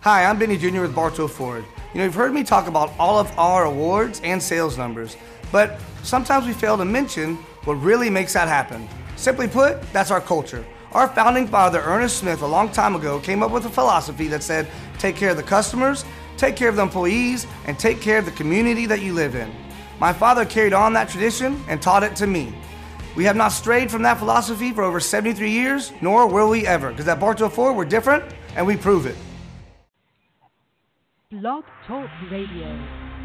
Hi, I'm Benny Jr. with Bartow Ford. You've heard me talk about all of our awards and sales numbers, but sometimes we fail to mention what really makes that happen. Simply put, that's our culture. Our founding father, Ernest Smith, a long time ago, came up with a philosophy that said, take care of the customers, take care of the employees, and take care of the community that you live in. My father carried on that tradition and taught it to me. We have not strayed from that philosophy for over 73 years, nor will we ever, because at Bartow Ford, we're different, and we prove it. Blog Talk Radio.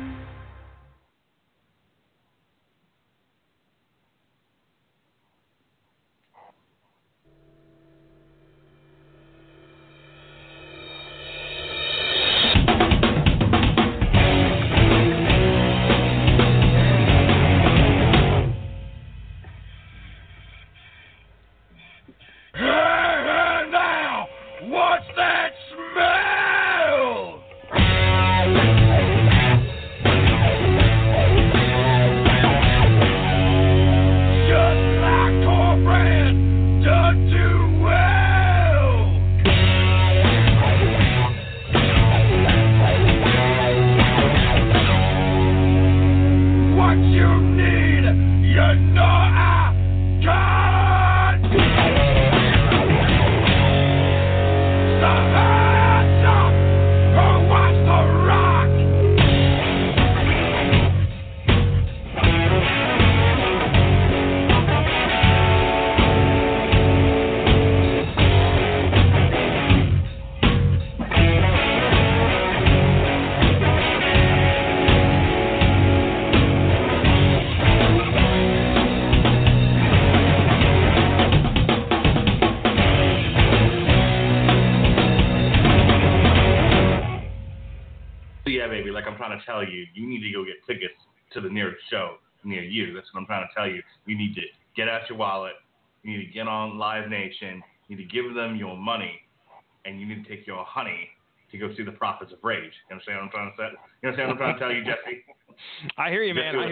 Tell you, you need to go get tickets to the nearest show near you. That's what I'm trying to tell you. You need to get out your wallet. You need to get on Live Nation. You need to give them your money, and you need to take your honey to go see the Prophets of Rage. You understand what I'm trying to say? You understand what I'm trying to tell you, Jesse? I hear you, man. I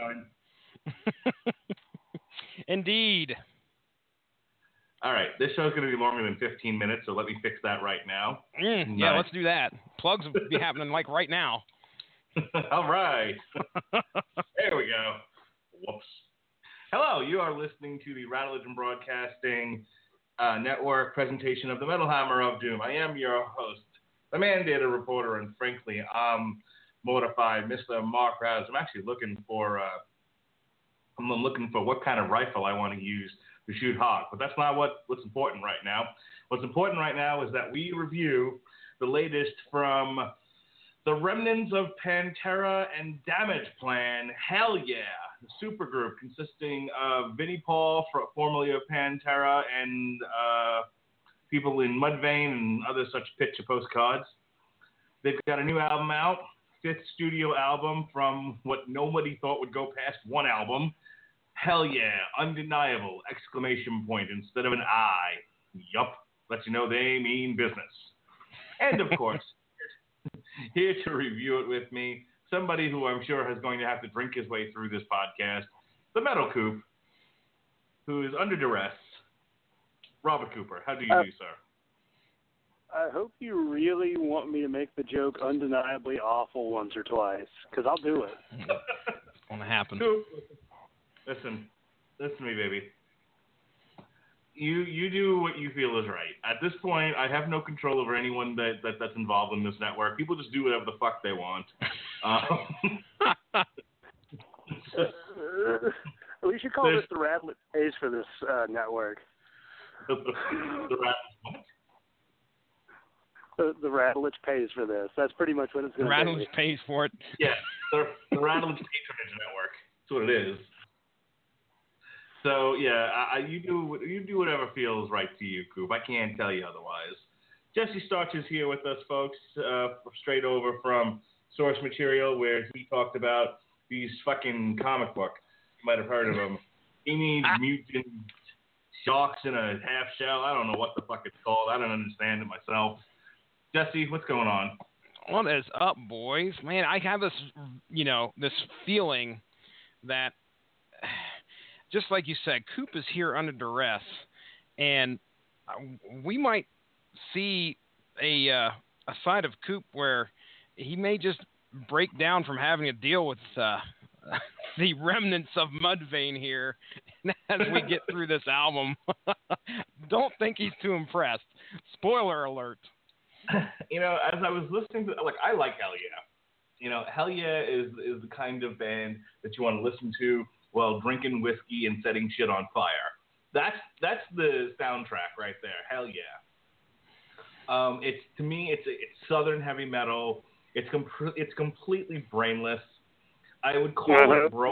hear you. Indeed. All right, this show's going to be longer than 15 minutes, so let me fix that right now. Yeah, let's do that. Plugs will be happening like right now. All right. There we go. Whoops. Hello, you are listening to the Rattlegion Broadcasting Network presentation of the Metal Hammer of Doom. I am your host, the mandated reporter, and frankly, I'm mortified, Mr. Mark Rouse. I'm actually looking for what kind of rifle I want to use to shoot hog, but that's not what's important right now. What's important right now is that we review the latest from the remnants of Pantera and Damage Plan, Hell Yeah, the supergroup consisting of Vinnie Paul, formerly of Pantera, and people in Mudvayne and other such picture postcards. They've got a new album out, 5th studio album from what nobody thought would go past one album. Hell Yeah, undeniable, ! Instead of an I. Yup, lets you know they mean business. And of course, here to review it with me, somebody who I'm sure is going to have to drink his way through this podcast, the Metal Coop, who is under duress, Robert Cooper. How do you do, sir? I hope you really want me to make the joke undeniably awful once or twice, because I'll do it. It's going to happen. Coop, listen to me, baby. You do what you feel is right. At this point, I have no control over anyone that's involved in this network. People just do whatever the fuck they want. We should call this the Rattledge Pays for this network. The Rattledge what? The Rattledge Pays for this. That's pretty much what it's going to be. The Rattledge pays for it. Yeah, the Rattledge Patronage Network. That's what it is. So yeah, you do whatever feels right to you, Coop. I can't tell you otherwise. Jesse Starch is here with us, folks, straight over from Source Material, where he talked about these fucking comic book. You might have heard of them. He needs mutant sharks in a half shell. I don't know what the fuck it's called. I don't understand it myself. Jesse, what's going on? What is up, boys? Man, I have this, this feeling that, just like you said, Coop is here under duress, and we might see a a side of Coop where he may just break down from having to deal with the remnants of Mudvayne here as we get through this album. Don't think he's too impressed. Spoiler alert. You know, as I was listening to, like, I like Hell Yeah. You know, Hell Yeah is the kind of band that you want to listen to while drinking whiskey and setting shit on fire. That's the soundtrack right there. Hell Yeah. It's, to me, it's Southern heavy metal. It's completely brainless. I would call it bro.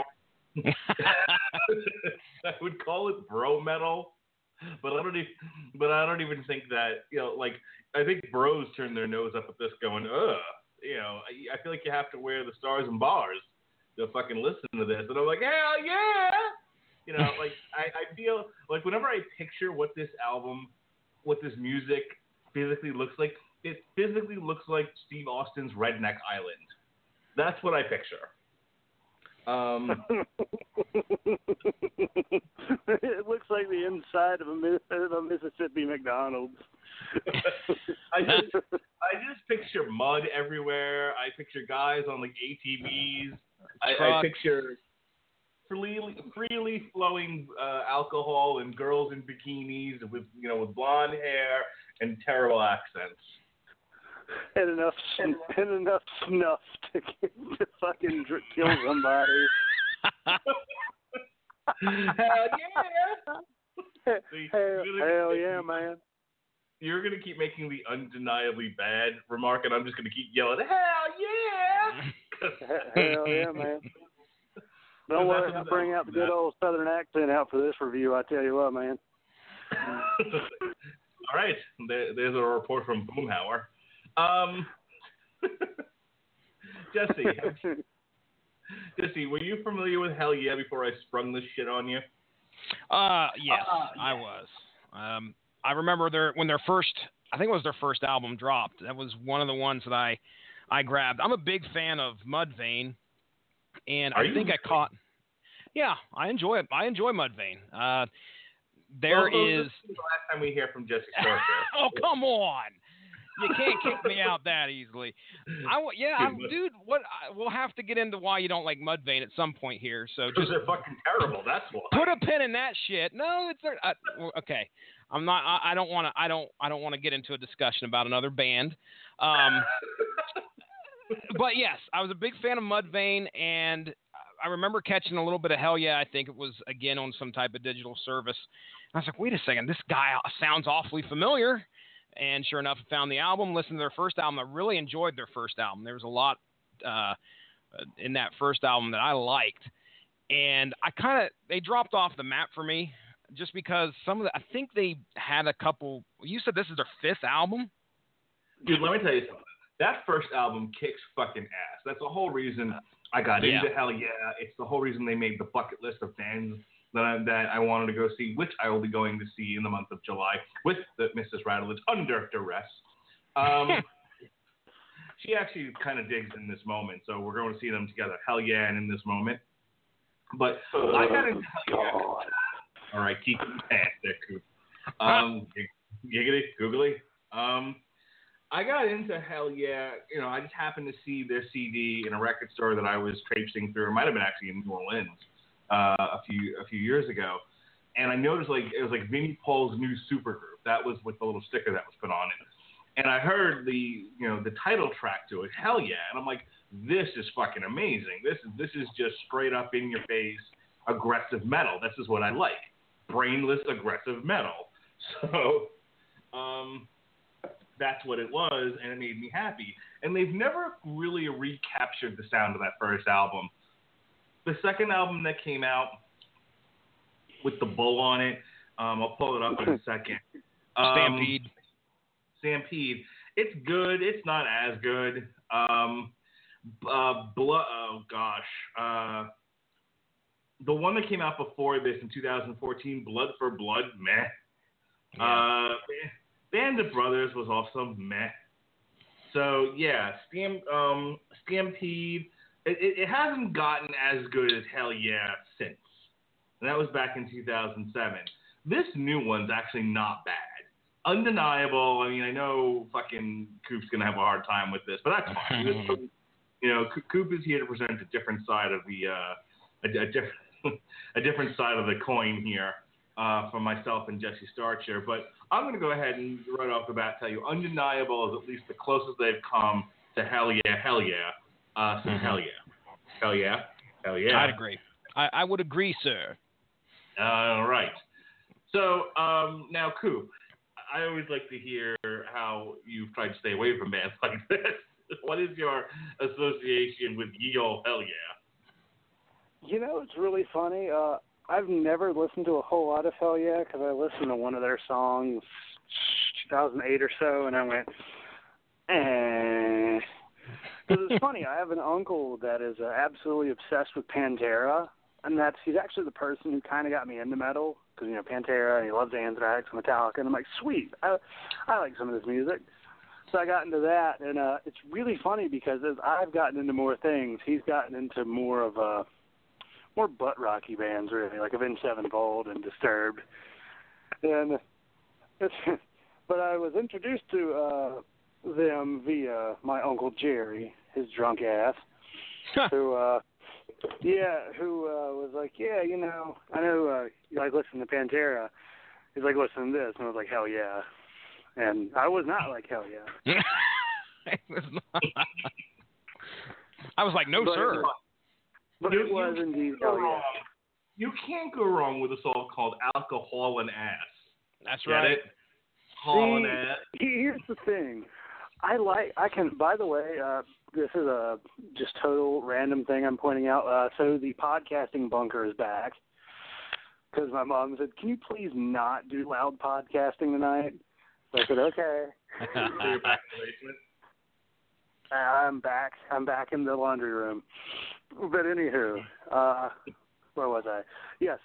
I would call it bro metal, but I don't even think that, you know, like, I think bros turn their nose up at this, going, ugh. You know, I feel like you have to wear the stars and bars to fucking listen to this, and I'm like, hell yeah. You know, like, I feel like whenever I picture what this album, what this music physically looks like, it physically looks like Steve Austin's Redneck Island. That's what I picture. It looks like the inside of a Mississippi McDonald's. I just picture mud everywhere. I picture guys on, like, ATVs. I picture freely flowing alcohol and girls in bikinis with blonde hair and terrible accents. And enough snuff to fucking kill somebody. Hell yeah! Hell yeah, man. You're going to keep making the undeniably bad remark, and I'm just going to keep yelling, hell yeah! Hell yeah, man. Don't worry, I'll bring out the good old Southern accent out for this review, I tell you what, man. All right, there's a report from Boomhauer. Jesse, were you familiar with Hell Yeah before I sprung this shit on you? Yes, I was. I remember when their first, I think it was their first album dropped. That was one of the ones that I grabbed. I'm a big fan of Mudvayne, and I think I caught. Yeah, I enjoy it. I enjoy Mudvayne. This is the last time we hear from Jesse Starker. Oh, come on. You can't kick me out that easily. Dude. We'll have to get into why you don't like Mudvayne at some point here. So because they're fucking terrible. That's why. Put a pin in that shit. No, it's okay. I'm not. I don't want to get into a discussion about another band. But yes, I was a big fan of Mudvayne, and I remember catching a little bit of Hell Yeah. I think it was again on some type of digital service. And I was like, wait a second, this guy sounds awfully familiar. And sure enough, I found the album, listened to their first album. I really enjoyed their first album. There was a lot in that first album that I liked. And they dropped off the map for me just because I think they had a couple. You said this is their fifth album? Dude, let me tell you something. That first album kicks fucking ass. That's the whole reason I got into Hell Yeah. It's the whole reason they made the bucket list of bands that I wanted to go see, which I will be going to see in the month of July with Mrs. Radulich under duress. She actually kind of digs in this moment, so we're going to see them together. Hell Yeah, and in this moment. But I got into Hell Yeah. All right, keep it there, Coop. Giggity, googly. I got into Hell Yeah. You know, I just happened to see their CD in a record store that I was traipsing through. It might have been actually in New Orleans a few years ago, and I noticed it was like Vinnie Paul's new supergroup. That was with the little sticker that was put on it, and I heard the title track to it, Hell Yeah, and I'm like, this is fucking amazing. This is just straight up in your face aggressive metal. This is what I like, brainless aggressive metal. So, that's what it was, and it made me happy. And they've never really recaptured the sound of that first album. The second album that came out with the bull on it, I'll pull it up in a second. Stampede. It's good. It's not as good. The one that came out before this in 2014, Blood for Blood, meh. Yeah. Band of Brothers was also meh. So yeah, Stampede. It hasn't gotten as good as Hell Yeah since. And that was back in 2007. This new one's actually not bad. undeniable. I mean, I know fucking Coop's gonna have a hard time with this, but that's fine. You know, Coop is here to present a different side of the a different side of the coin here from myself and Jesse Starcher. But I'm going to go ahead and right off the bat tell you, undeniable is at least the closest they've come to hell yeah, hell yeah, since hell yeah, hell yeah, hell yeah. I'd agree. I would agree, sir. All right. So now, Coop, I always like to hear how you've tried to stay away from bands like this. What is your association with ye olde hell yeah? You know, it's really funny. I've never listened to a whole lot of Hell Yeah because I listened to one of their songs 2008 or so, and I went, eh. Because it's funny, I have an uncle that is absolutely obsessed with Pantera, and he's actually the person who kind of got me into metal, because, you know, Pantera, and he loves Anthrax and Metallica, and I'm like, sweet, I like some of this music. So I got into that, and it's really funny because as I've gotten into more things, he's gotten into more of more butt rocky bands, really, like Avenged Sevenfold and Disturbed. And but I was introduced to them via my Uncle Jerry, his drunk ass, who was like, yeah, you know, I know you like listening to Pantera. He's like, listen to this. And I was like, hell yeah. And I was not like, hell yeah. I was like, no, sir. But it was indeed hell yeah. You can't go wrong with a song called Alcohol and Ass. That's Get right. it? Hall and Ass. Here's the thing. By the way, this is a just total random thing I'm pointing out. So the podcasting bunker is back. Because my mom said, can you please not do loud podcasting tonight? So I said, okay. So you're back in the basement? I'm back. I'm back in the laundry room. But anywho, where was I? Yes.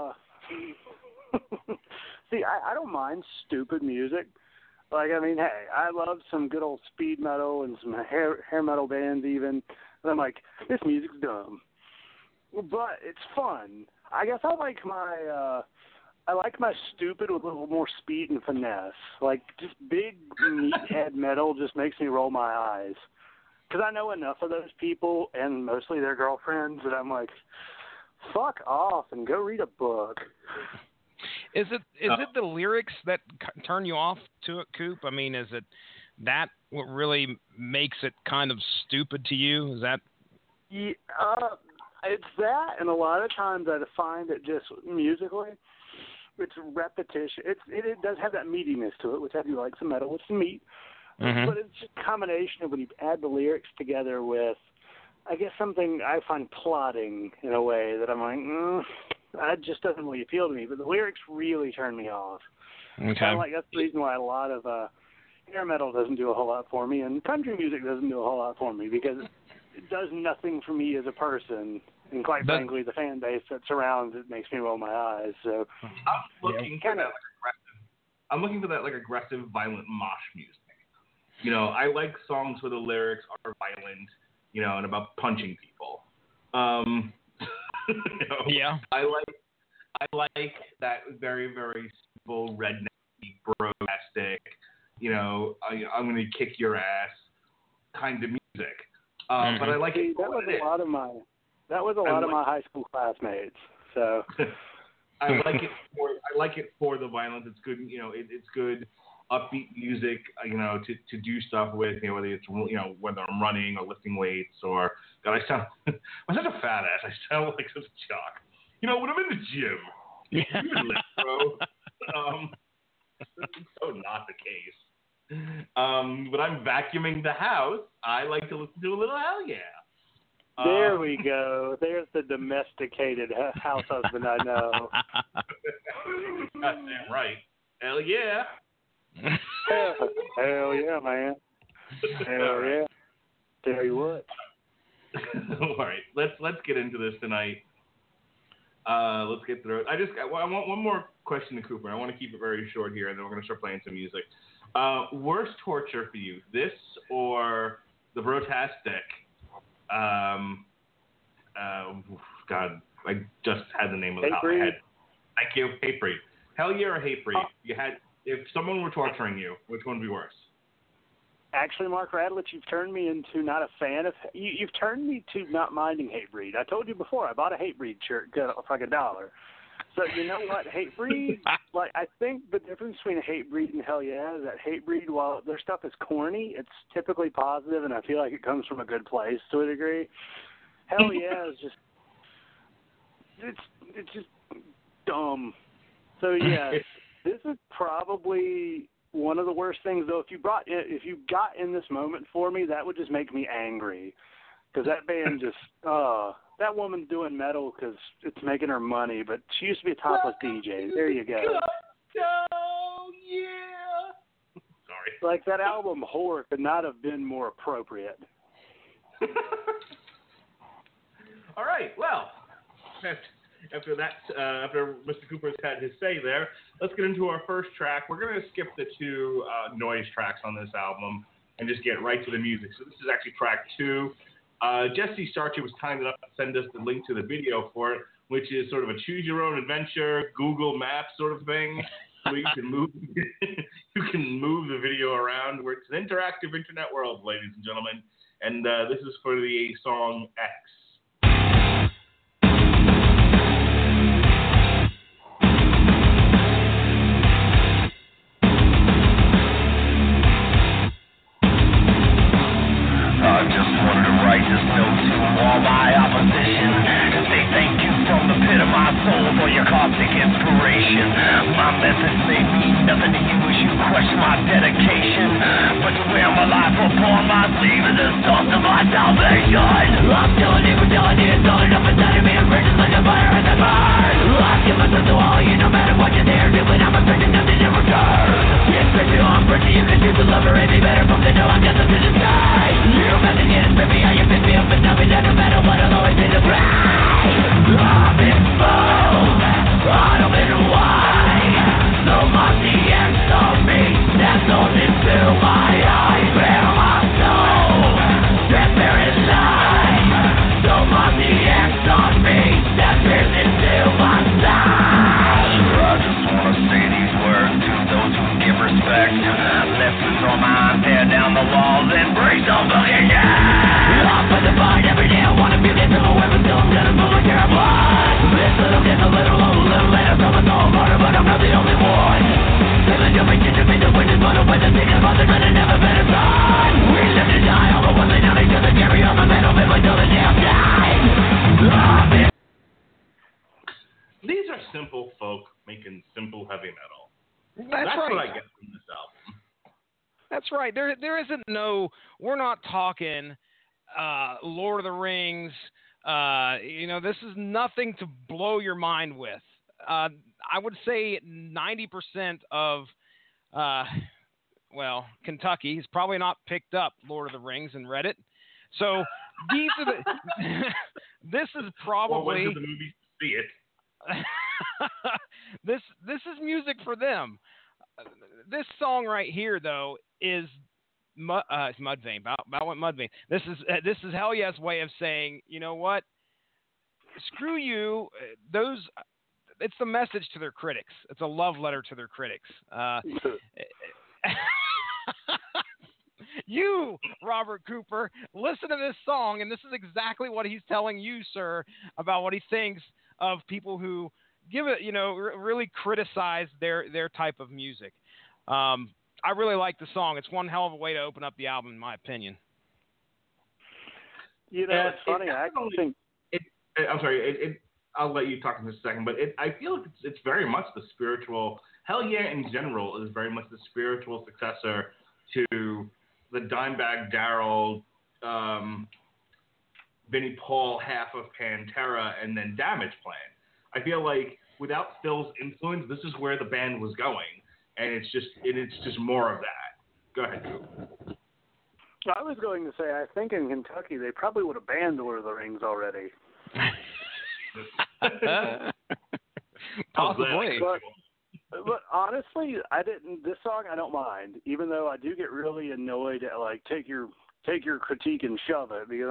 See, I don't mind stupid music. Like, I mean, hey, I love some good old speed metal and some hair metal bands even. And I'm like, this music's dumb. But it's fun. I guess I like my stupid with a little more speed and finesse. Like, just big meathead metal just makes me roll my eyes. Because I know enough of those people, and mostly their girlfriends, that I'm like, fuck off and go read a book. Is it the lyrics that turn you off to it, Coop? I mean, is it that what really makes it kind of stupid to you? Is that? Yeah, it's that, and a lot of times I find it just musically, it's repetition. It does have that meatiness to it, which I do like some metal with some meat. Mm-hmm. But it's just a combination of when you add the lyrics together with, I guess, something I find plotting in a way that I'm like, that just doesn't really appeal to me. But the lyrics really turn me off. Okay. Kind of like that's the reason why a lot of hair metal doesn't do a whole lot for me, and country music doesn't do a whole lot for me because it does nothing for me as a person. And quite frankly, the fan base that surrounds it makes me roll my eyes. So I'm looking for that aggressive, violent mosh music. You know, I like songs where the lyrics are violent, you know, and about punching people. You know, yeah. I like that very, very simple, redneck, bro-tastic, you know, I'm going to kick your ass kind of music. But I like it. That was a lot of my high school classmates. So I like it for the violence. It's good, you know. It's good, upbeat music, you know, to do stuff with, you know, whether it's, you know, whether I'm running or lifting weights or, God, I'm such a fat ass. I sound like such a jock. You know, when I'm in the gym, you can lift, bro. It's so not the case. But I'm vacuuming the house. I like to listen to a little hell yeah. There we go. There's the domesticated house husband I know. Goddamn right. Hell yeah. Hell yeah, man. Hell yeah. Tell you what. All right, let's get into this tonight. Let's get through it. I want one more question to Cooper. I want to keep it very short here, and then we're going to start playing some music. Worst torture for you, this or the Brotastic? God, I just had the name of the top of my head. Thank you, Hatebreed. Hell yeah or Hatebreed? You had if someone were torturing you, which one would be worse? Actually, Mark Radlich, you've turned me into not a fan of. You've turned me to not minding Hatebreed. I told you before, I bought a Hatebreed shirt for like $1. So you know what, Hatebreed, like I think the difference between Hatebreed and Hell Yeah is that Hatebreed, while their stuff is corny, it's typically positive, and I feel like it comes from a good place to a degree. Hell Yeah is just, it's just dumb. So yeah, this is probably one of the worst things, though. If you got in this moment for me, that would just make me angry, because that band just, that woman's doing metal because it's making her money, but she used to be a topless DJ. There you go. Oh, yeah. Sorry. Like, that album, Whore, could not have been more appropriate. All right, well, after Mr. Cooper's had his say there, let's get into our first track. We're going to skip the two noise tracks on this album and just get right to the music. So this is actually track 2. Jesse Starcher was kind enough to send us the link to the video for it, which is sort of a choose-your-own-adventure Google Maps sort of thing, where you can move the video around. Where it's an interactive internet world, ladies and gentlemen. And this is for the song X. This note to all my opposition, to say thank you from the pit of my soul for your caustic inspiration. My methods may mean nothing to you as you question my dedication, but to wear my life upon my sleeve is the source of my salvation. I'm telling you, it's all enough inside of me, and riches like a fire in the burn. I give myself to all you, no matter what you're there doing, I'm expecting nothing in return. Yes, baby, I'm pretty, you can choose to love her, and be better from the door, I'm just up to the sky. You're nothing in, baby, how you pick me up and tell me that no matter what, I'll always be the prize. I'm exposed, I don't know why. So much the ends of me, that's all into my eyes. Bare my soul, transparent light. So much the ends of me, that pierces into my side. I just wanna say these words to those who give respect. Let's lose our minds, tear down the walls, and break some fucking down. Off by the fight every day, I wanna be this, I'm a weapon, still I'm gonna move like you're blind. This little gets a little later, someone's all harder, but I'm not the only one. Living to me, to be the witness, but I'm with the thing about the men and never been a sign. We live to die, all the ones they know they do the carry on my metal, live until the damn die. These are simple folk making simple heavy metal. That's right. What I get from this album. That's right. There isn't no. We're not talking Lord of the Rings. This is nothing to blow your mind with. I would say 90% of, Kentucky has probably not picked up Lord of the Rings and read it. So these are the. This is probably. Or went to the movie to see it. This is music for them. This song right here, though, is it's Mudvayne. About what Mudvayne. This is Hell Yes' way of saying, you know what? Screw you. It's the message to their critics. It's a love letter to their critics. You, Robert Cooper, listen to this song, and this is exactly what he's telling you, sir, about what he thinks of people who give it, really criticize their type of music. I really like the song. It's one hell of a way to open up the album, in my opinion. It's funny. I actually think. I'm sorry. I'll let you talk in just a second, but I feel like it's very much the spiritual. Hell Yeah, in general, is very much the spiritual successor to the Dimebag Darrell, Vinnie Paul half of Pantera, and then Damage Plan. I feel like without Phil's influence, this is where the band was going, and it's just more of that. Go ahead, Drew. I was going to say, I think in Kentucky they probably would have banned Lord of the Rings already. Possibly. But honestly, this song I don't mind, even though I do get really annoyed at take your critique and shove it, because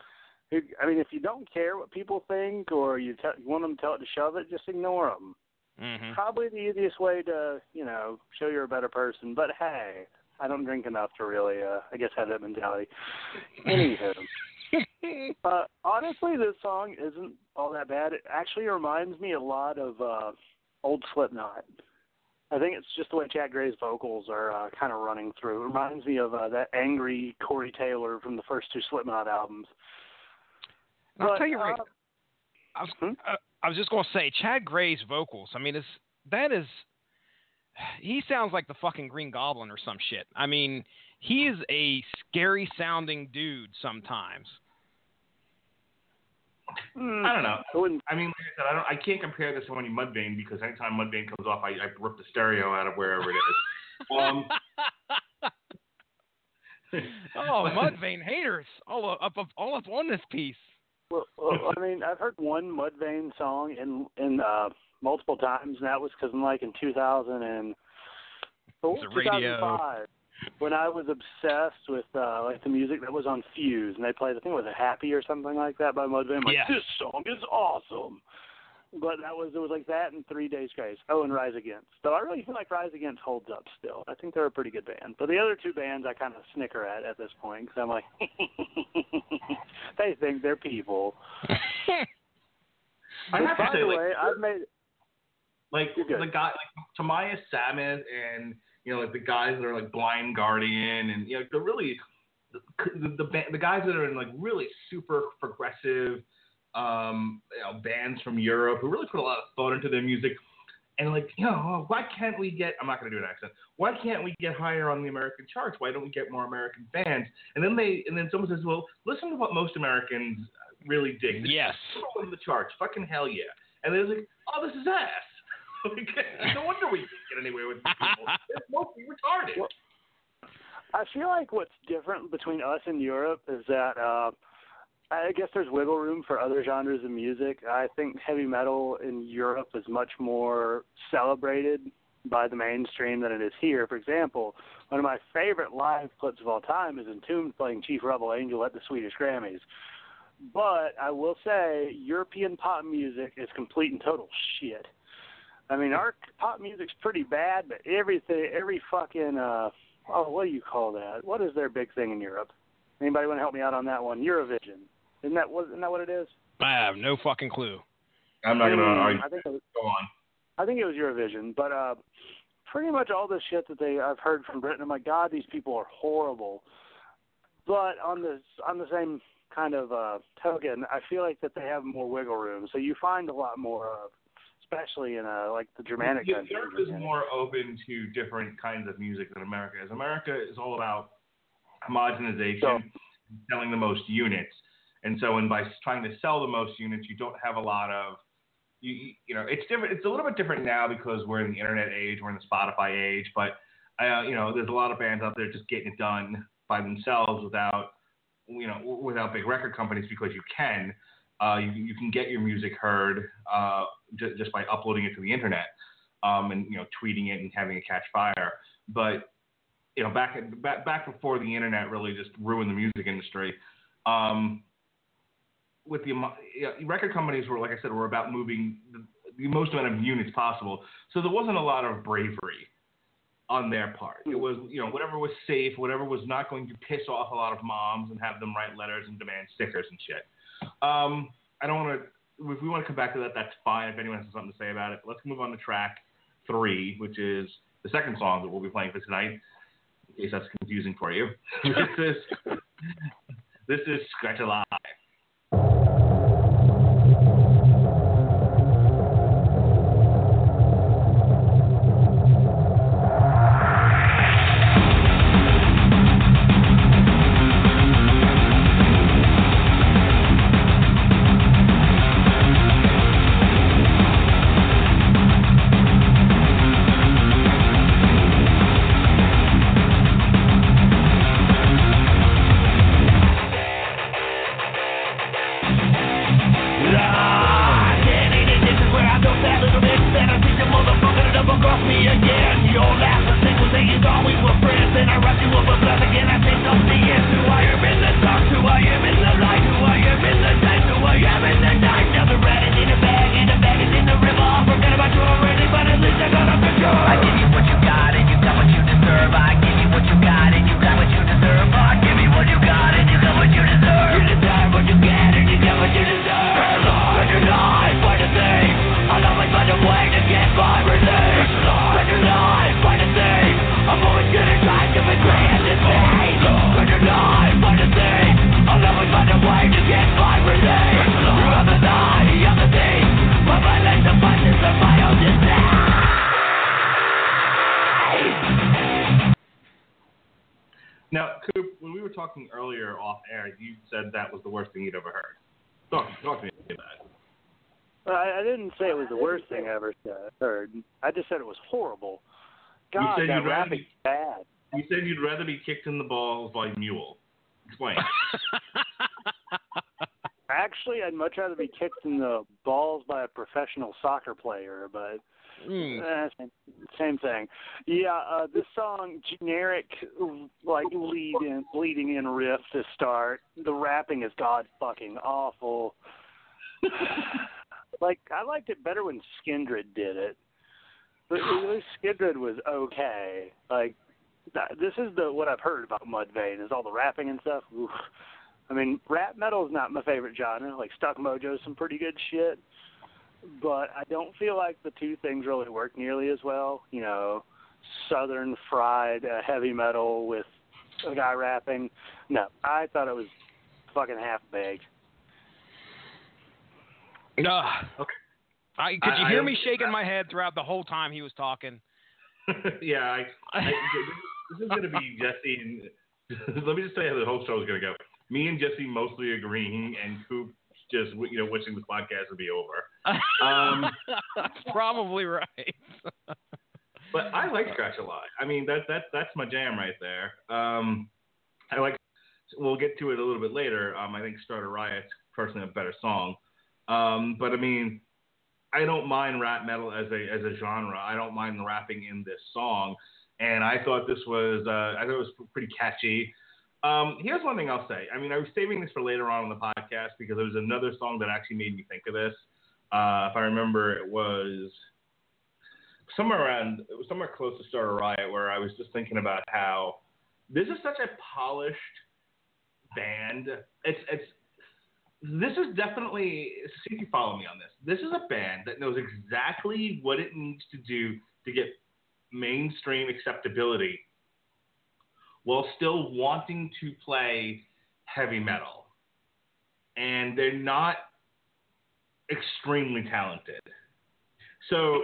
if you don't care what people think or you want them to tell it to shove it, just ignore them. Probably the easiest way to, show you're a better person. But hey, I don't drink enough to really, I guess, have that mentality. Anywho. Honestly, this song isn't all that bad. It actually reminds me a lot of old Slipknot. I think it's just the way Chad Gray's vocals are kind of running through. It reminds me of that angry Corey Taylor from the first 2 Slipknot albums. I'll tell you, Rick, I was just going to say, Chad Gray's vocals, I mean, he sounds like the fucking Green Goblin or some shit. I mean, he is a scary-sounding dude sometimes. I don't know. I mean, like I said, I can't compare this to any Mudvayne because anytime Mudvayne comes off, I rip the stereo out of wherever it is. Oh, Mudvayne haters all up on this piece. Well, I mean, I've heard one Mudvayne song in multiple times, and that was because in 2005. When I was obsessed with the music that was on Fuse, and they played, I think it was Happy or something like that by Mudvayne. I'm like, this song is awesome. But it was like that and 3 Days Grace. Oh, and Rise Against. So I really feel like Rise Against holds up still. I think they're a pretty good band. But the other 2 bands I kind of snicker at this point because I'm like, they think they're people. I have to say, the way, I've made the guy like Tomias Sammet and the guys that are like Blind Guardian and they're really the guys that are in like really super progressive bands from Europe who really put a lot of thought into their music and why can't we get, I'm not going to do an accent, why can't we get higher on the American charts? Why don't we get more American bands? And then someone says, well, listen to what most Americans really dig. Yes. In the charts, fucking hell yeah. And they're like, oh, this is ass. No wonder we can't get anywhere with these people. It's mostly retarded. Well, I feel like what's different between us and Europe is that I guess there's wiggle room for other genres of music. I think heavy metal in Europe is much more celebrated by the mainstream than it is here. For example, one of my favorite live clips of all time is Entombed playing Chief Rebel Angel at the Swedish Grammys. But I will say European pop music is complete and total shit. I mean, our pop music's pretty bad, but every fucking, what do you call that? What is their big thing in Europe? Anybody want to help me out on that one? Eurovision. Isn't that what it is? I have no fucking clue. I'm not going to argue. Go on. I think it was Eurovision, but pretty much all the shit that I've heard from Britain, I'm like, God, these people are horrible. But on the same kind of token, I feel like that they have more wiggle room. So you find a lot more of, especially in the Germanic countries. Europe is more open to different kinds of music than America is. America is all about homogenization, selling the most units. And so by trying to sell the most units, you don't have a lot of, it's different. It's a little bit different now because we're in the internet age, we're in the Spotify age, but, there's a lot of bands out there just getting it done by themselves without big record companies because you can. You can get your music heard just by uploading it to the internet and tweeting it and having it catch fire. But back before the internet really just ruined the music industry, with the record companies were, like I said, were about moving the most amount of units possible. So there wasn't a lot of bravery on their part. It was whatever was safe, whatever was not going to piss off a lot of moms and have them write letters and demand stickers and shit. I don't want to. If we want to come back to that, that's fine. If anyone has something to say about it, let's move on to track 3, which is the second song that we'll be playing for tonight. In case that's confusing for you, this is Scratch Alive. Now, Coop, when we were talking earlier off air, you said that was the worst thing you'd ever heard. Talk to me about that. I didn't say it was the worst thing I ever heard. I just said it was horrible. God, that rapping's bad. You said you'd rather be kicked in the balls by a mule. Explain. Actually, I'd much rather be kicked in the balls by a professional soccer player, but same thing. Yeah, this song, generic, like leading in riff to start. The rapping is god fucking awful. Like, I liked it better when Skindred did it. But at least Skindred was okay. Like, this is what I've heard about Mudvayne is all the rapping and stuff. Oof. I mean, rap metal is not my favorite genre. Like, Stuck Mojo is some pretty good shit. But I don't feel like the two things really work nearly as well. You know, southern fried heavy metal with a guy rapping. No, I thought it was fucking half-baked. Okay. Could you hear me shaking my head throughout the whole time he was talking? Yeah, this is going to be Jesse. And let me just tell you how the whole show is going to go. Me and Jesse mostly agreeing, and Coop just wishing this podcast would be over. That's probably right. But I like Scratch a lot. I mean, that's my jam right there. I like. We'll get to it a little bit later. I think Starter Riot's personally a better song. But I mean, I don't mind rap metal as a genre. I don't mind the rapping in this song, and I thought this was pretty catchy. Here's one thing I'll say. I mean, I was saving this for later on in the podcast because there was another song that actually made me think of this. If I remember, it was somewhere close to Starter Riot where I was just thinking about how this is such a polished band. This is definitely, see if you follow me on this. This is a band that knows exactly what it needs to do to get mainstream acceptability while still wanting to play heavy metal. And they're not extremely talented. So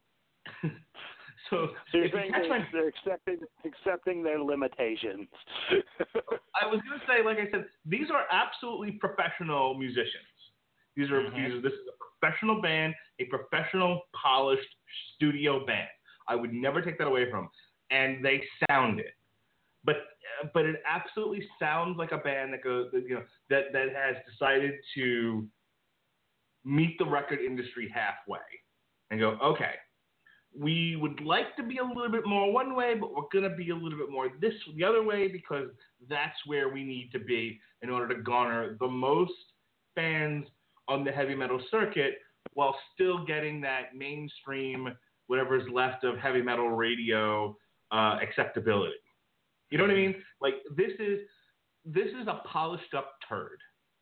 you're saying they're accepting their limitations. I was going to say, like I said, these are absolutely professional musicians. This is a professional band, a professional, polished studio band. I would never take that away from them. And they sound it. But it absolutely sounds like a band that goes, that has decided to meet the record industry halfway and go, okay, we would like to be a little bit more one way, but we're going to be a little bit more the other way because that's where we need to be in order to garner the most fans on the heavy metal circuit while still getting that mainstream, whatever's left of heavy metal radio acceptability. You know what I mean? Like, this is a polished up turd.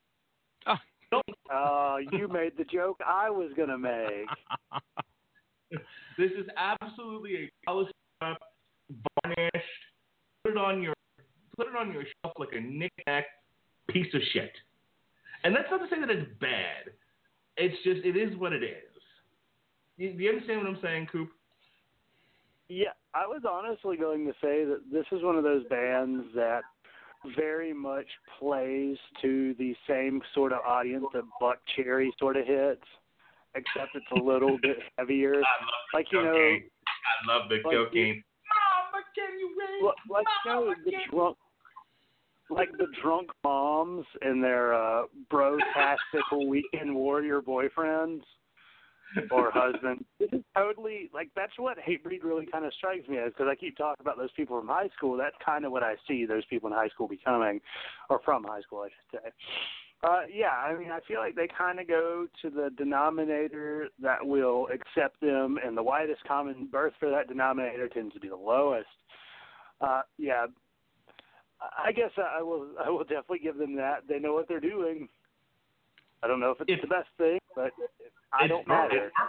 You made the joke I was going to make. This is absolutely a polished up, varnished, put it on your shelf like a knick-knack piece of shit. And that's not to say that it's bad. It's just, it is what it is. Do you understand what I'm saying, Coop? Yeah, I was honestly going to say that this is one of those bands that very much plays to the same sort of audience that Buck Cherry sort of hits, except it's a little bit heavier. I love the cocaine. Mama, can you wait? Like the drunk moms and their bro-tastical weekend warrior boyfriends. Or husband. This is totally, like, that's what Hatebreed really kind of strikes me as, because I keep talking about those people from high school. That's kind of what I see those people in high school becoming, or from high school, I should say. Yeah, I mean, I feel like they kind of go to the denominator that will accept them, and the widest common birth for that denominator tends to be the lowest. Yeah, I guess I will definitely give them that. They know what they're doing. I don't know if it's the best thing, but I don't matter.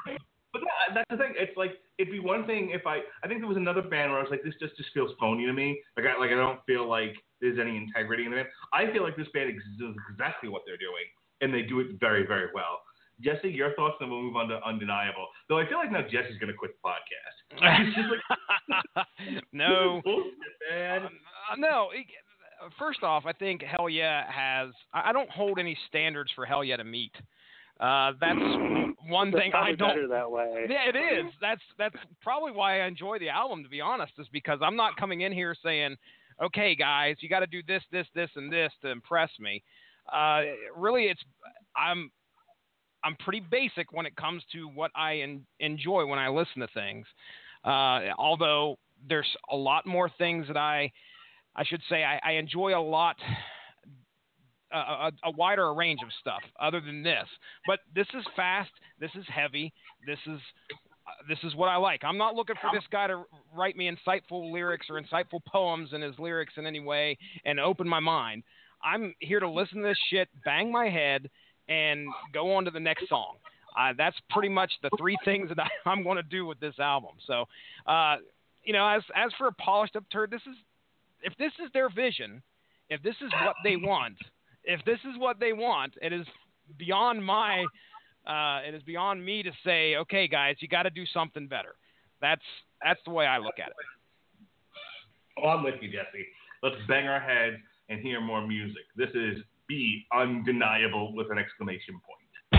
But that's the thing. It's like it'd be one thing if I think there was another band where I was like, this just feels phony to me. I don't feel like there's any integrity in it. I feel like this band is exactly what they're doing, and they do it very, very well. Jesse, your thoughts, then we'll move on to Undeniable. Though I feel like now Jesse's going to quit the podcast. He's just like, no. Man. No. First off, I think Hell Yeah has. I don't hold any standards for Hell Yeah to meet. That's one thing I don't. Better that way. Yeah, it is. That's probably why I enjoy the album. To be honest, is because I'm not coming in here saying, "Okay, guys, you got to do this, this, this, and this to impress me." Really, I'm pretty basic when it comes to what I enjoy when I listen to things. Although there's a lot more things that I should say I enjoy a lot. A wider range of stuff other than this, but this is fast. This is heavy. This is what I like. I'm not looking for this guy to write me insightful lyrics or insightful poems in his lyrics in any way and open my mind. I'm here to listen to this shit, bang my head, and go on to the next song. That's pretty much the three things that I'm going to do with this album. So, as for a polished up turd, if this is their vision, if this is what they want. If this is what they want, it is beyond me to say, okay, guys, you got to do something better. That's the way I look at it. Oh, I'm with you, Jesse. Let's bang our heads and hear more music. This is Be Undeniable with an exclamation point.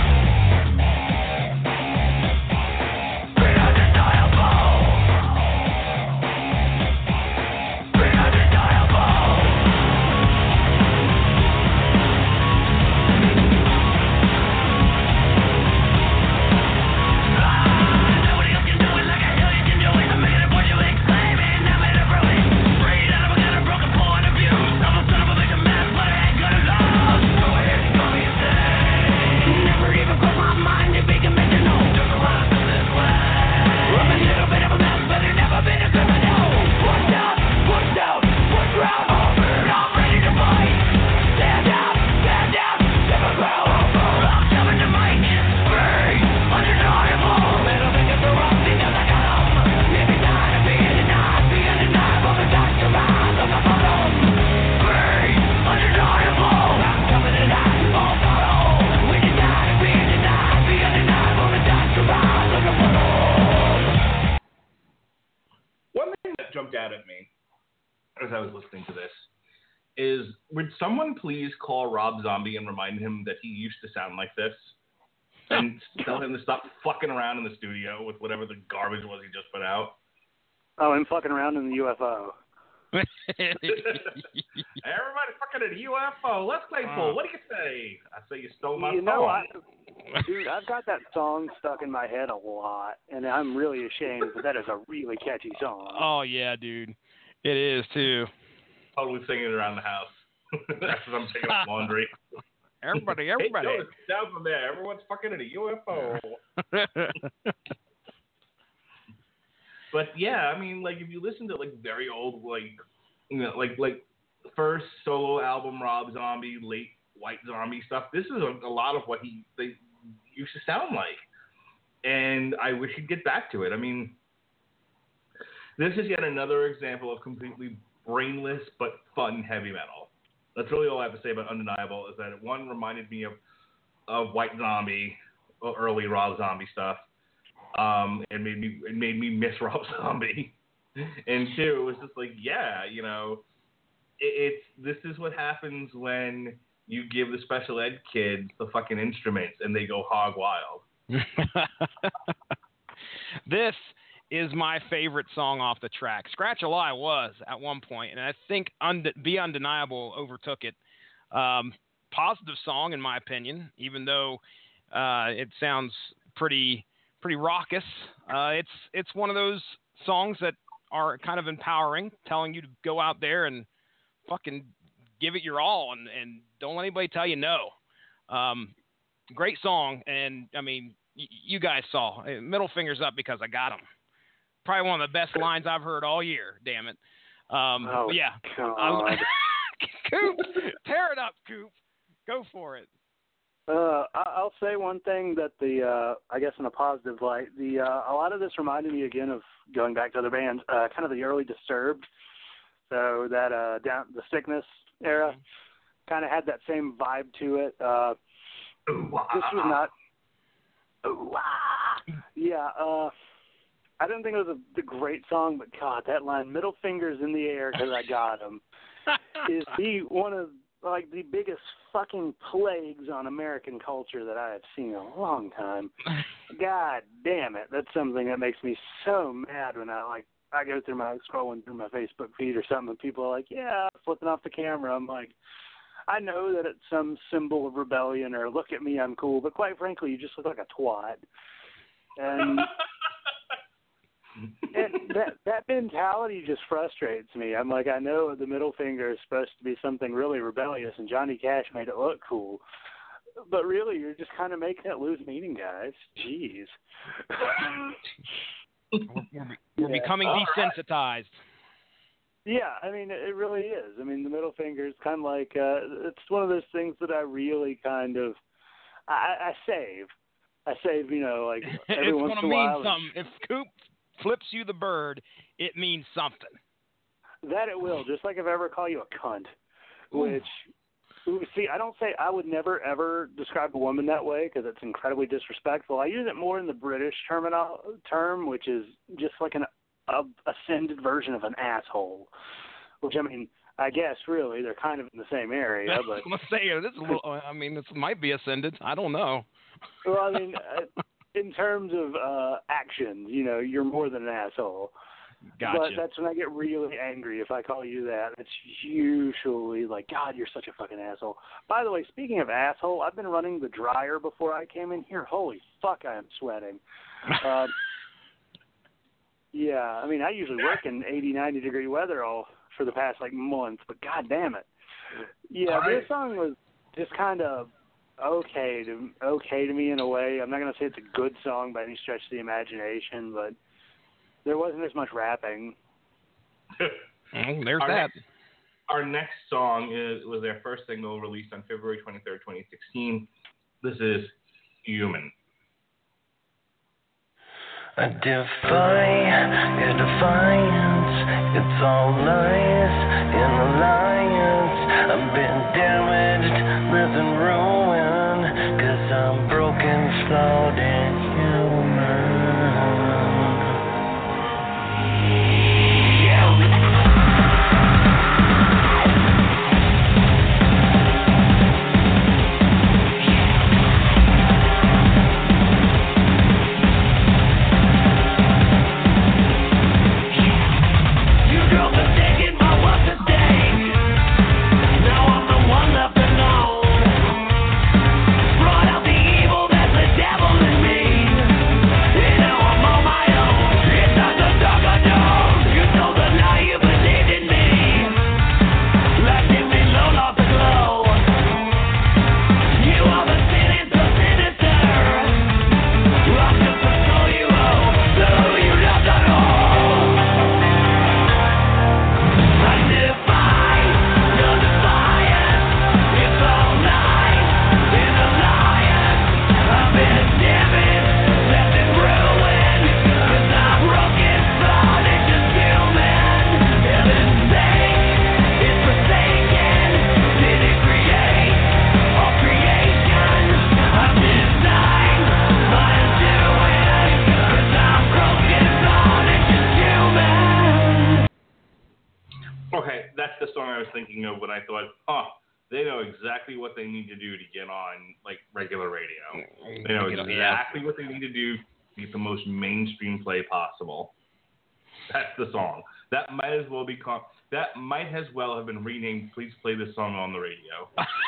Someone please call Rob Zombie and remind him that he used to sound like this, and tell him to stop fucking around in the studio with whatever the garbage was he just put out. Oh, and fucking around in the UFO. Everybody fucking at a UFO. Let's Claypool. What do you say? I say you stole my phone. Dude, I've got that song stuck in my head a lot, and I'm really ashamed, but that is a really catchy song. Oh, yeah, dude. It is, too. Totally singing it around the house. That's what I'm taking up laundry. Everybody. Hey, Joe, down from there. Everyone's fucking in a UFO. But yeah, I mean, like if you listen to like very old, like first solo album Rob Zombie, late White Zombie stuff. This is a lot of what they used to sound like, and I wish he'd get back to it. I mean, this is yet another example of completely brainless but fun heavy metal. That's really all I have to say about Undeniable, is that one reminded me of White Zombie, early Rob Zombie stuff. It made me miss Rob Zombie. And two, it was just like, yeah, you know, this is what happens when you give the special ed kids the fucking instruments and they go hog wild. This is my favorite song off the track. Scratch a Lie was at one point, and I think Be Undeniable overtook it. Positive song, in my opinion, even though it sounds pretty raucous. It's one of those songs that are kind of empowering, telling you to go out there and fucking give it your all, and don't let anybody tell you no. Great song, and I mean, you guys saw middle fingers up because I got them. Probably one of the best lines I've heard all year. Damn it. But yeah. God. Coop, tear it up, Coop. Go for it. I'll say one thing that I guess in a positive light, a lot of this reminded me again of going back to other bands, kind of the early Disturbed. So that the Sickness era kind of had that same vibe to it. This was not. Yeah. I didn't think it was a great song, but God, that line, "Middle fingers in the air 'cause I got 'em," is one of the biggest fucking plagues on American culture that I have seen in a long time. God damn it. That's something that makes me so mad when I go through scrolling through my Facebook feed or something and people are like, yeah, flipping off the camera. I'm like, I know that it's some symbol of rebellion or look at me, I'm cool, but quite frankly, you just look like a twat. And that mentality just frustrates me. I'm like, I know the middle finger is supposed to be something really rebellious, and Johnny Cash made it look cool. But really, you're just kind of making it lose meaning, guys. Jeez. We're becoming desensitized. Yeah, I mean, it really is. I mean, the middle finger is kind of like, it's one of those things that I really kind of, I save, like every once in a while. It's going to mean something. If Coop flips you the bird, it means something. That it will, just like if I ever call you a cunt, which, see, I would never, ever describe a woman that way because it's incredibly disrespectful. I use it more in the British term, which is just like an ascended version of an asshole, which, I mean, I guess really they're kind of in the same area. But let's say this is a little, I mean, this might be ascended. I don't know. Well, I mean, in terms of actions, you're more than an asshole. Gotcha. But that's when I get really angry if I call you that. It's usually like, God, you're such a fucking asshole. By the way, speaking of asshole, I've been running the dryer before I came in here. Holy fuck, I am sweating. Yeah, I mean, I usually work in 80, 90-degree weather for the past, month, but God damn it. Yeah, right. This song was just kind of okay to me in a way. I'm not going to say it's a good song by any stretch of the imagination, but there wasn't as much rapping. There's that. Our next song was their first single released on February 23rd, 2016. This is Human. I defy your defiance. It's all lies in alliance. I've been damaged, lived in ruin, 'cause I'm broken, flawed, and human. Thinking of when I thought, they know exactly what they need to do to get on regular radio. They know exactly what they need to do to get the most mainstream play possible. That's the song. That might as well have been renamed "Please Play This Song on the Radio."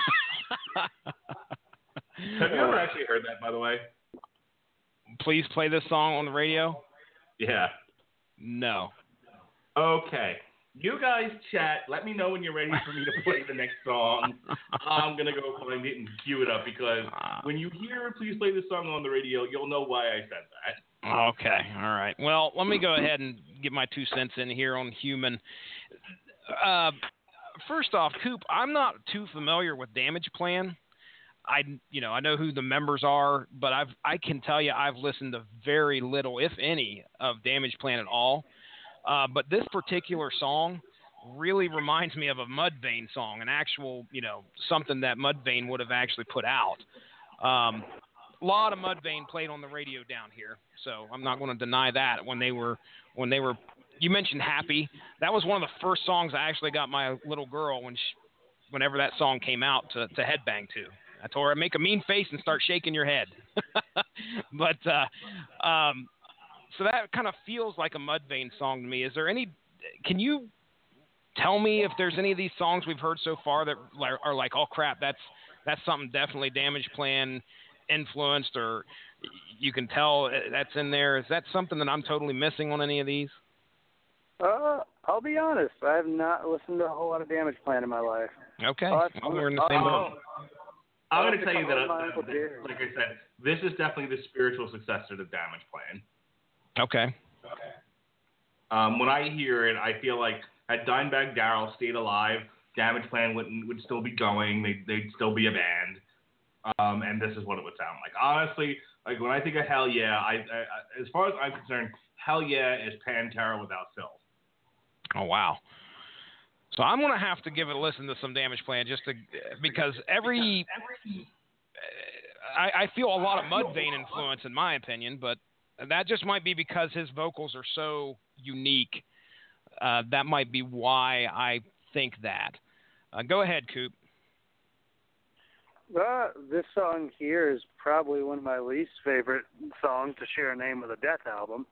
Have you ever actually heard that, by the way? Please play this song on the radio? Yeah. No. Okay. You guys chat. Let me know when you're ready for me to play the next song. I'm going to go find it and cue it up because when you hear "Please Play This Song on the Radio," you'll know why I said that. Okay. All right. Well, let me go ahead and get my 2 cents in here on Human. First off, Coop, I'm not too familiar with Damage Plan. I know who the members are, but I can tell you I've listened to very little, if any, of Damageplan at all. But this particular song really reminds me of a Mudvayne song, an actual, something that Mudvayne would have actually put out. A lot of Mudvayne played on the radio down here, so I'm not going to deny that. When they were, you mentioned Happy. That was one of the first songs I actually got my little girl whenever that song came out to headbang to. I told her, make a mean face and start shaking your head. But so that kind of feels like a Mudvayne song to me. Can you tell me if there's any of these songs we've heard so far that are like, oh crap, that's something definitely Damageplan influenced, or you can tell that's in there? Is that something that I'm totally missing on any of these? I'll be honest. I have not listened to a whole lot of Damageplan in my life. Okay. We're in the same boat. I'm going to tell you that, like I said, this is definitely the spiritual successor to Damageplan. Okay. When I hear it, I feel like had Dimebag Darrell stayed alive, Damageplan would still be going. They'd still be a band. And this is what it would sound like. Honestly, like when I think of Hell Yeah, I as far as I'm concerned, Hell Yeah is Pantera without Phil. Oh, wow. So I'm going to have to give it a listen to some Damageplan because I feel a lot of Mudvayne influence in my opinion, but that just might be because his vocals are so unique. That might be why I think that. Go ahead, Coop. This song here is probably one of my least favorite songs to share a name with a Death album.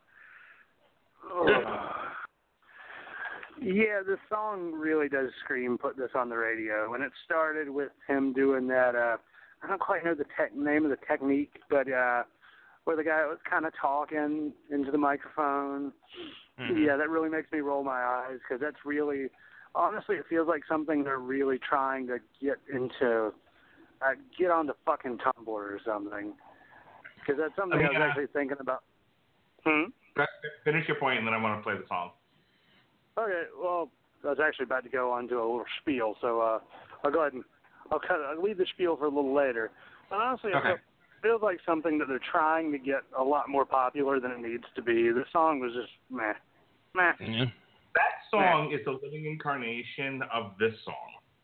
Yeah, this song really does scream put this on the radio. And it started with him doing that, I don't quite know the name of the technique, but where the guy was kind of talking into the microphone. Mm-hmm. Yeah, that really makes me roll my eyes because that's really, honestly, it feels like something they're really trying to get into, get onto fucking Tumblr or something. Because that's something I was actually thinking about. Finish your point and then I want to play the song. Okay, well, I was actually about to go on to a little spiel, so I'll go ahead and I'll leave the spiel for a little later. But honestly, okay. It feels like something that they're trying to get a lot more popular than it needs to be. The song was just meh. Yeah. That song is the living incarnation of this song.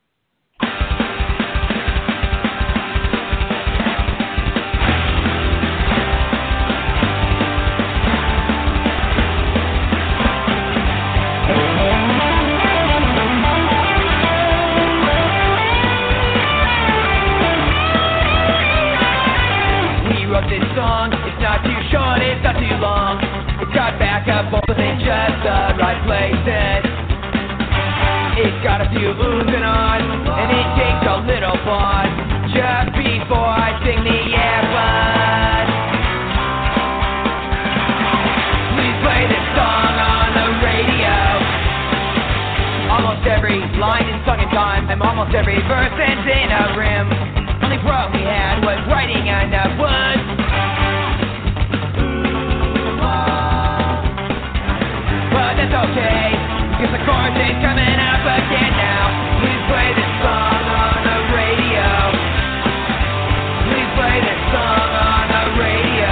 This song, it's not too short, it's not too long. It's got backup vocals in just the right places. It's got a few oohs and ahs, and it takes a little pause just before I sing the F-word. Please play this song on the radio. Almost every line is sung in time, and almost every verse ends in a rim. Only problem we had was writing enough words. But that's okay, because the chorus is coming up again now. Please play this song on the radio. Please play this song on the radio.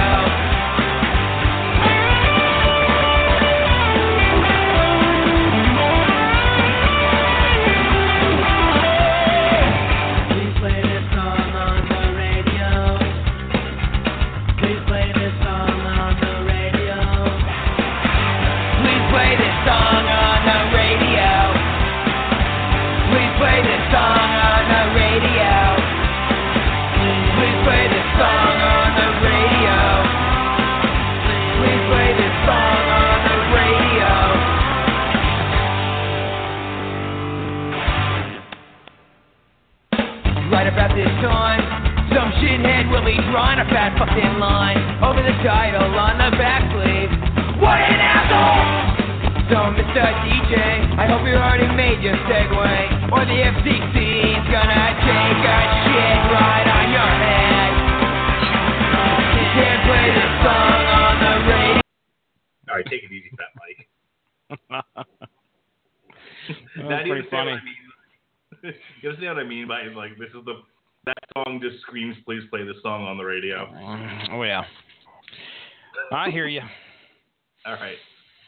Right about this time, some shithead will be drawing a fat fucking line over the title on the back sleeve. What an asshole! So Mr. DJ, I hope you already made your segue, or the FCC's gonna take a shit right on your head. You can't play this song on the radio. Alright, take it easy, Fat Mike. That's pretty funny. You understand what I mean by like this is that song song just screams, please play this song on the radio. Oh, yeah. I hear you. All right.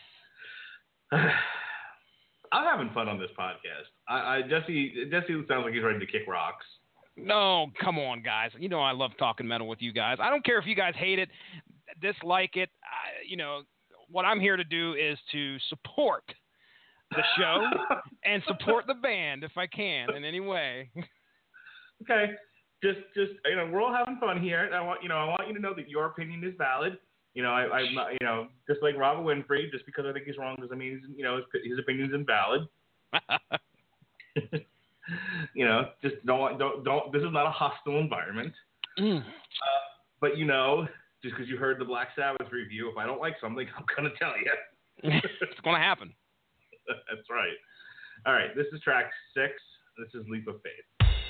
I'm having fun on this podcast. Jesse sounds like he's ready to kick rocks. No, come on, guys. You know I love talking metal with you guys. I don't care if you guys hate it, dislike it. What I'm here to do is to support the show and support the band if I can in any way. Okay. Just we're all having fun here. I want you to know that your opinion is valid. I'm not, just like Robert Winfrey, just because I think he's wrong doesn't mean his opinion's invalid. Just don't. This is not a hostile environment. But just because you heard the Black Sabbath review, if I don't like something, I'm gonna tell you. It's gonna happen. That's right. All right, this is track 6. This is Leap of Faith.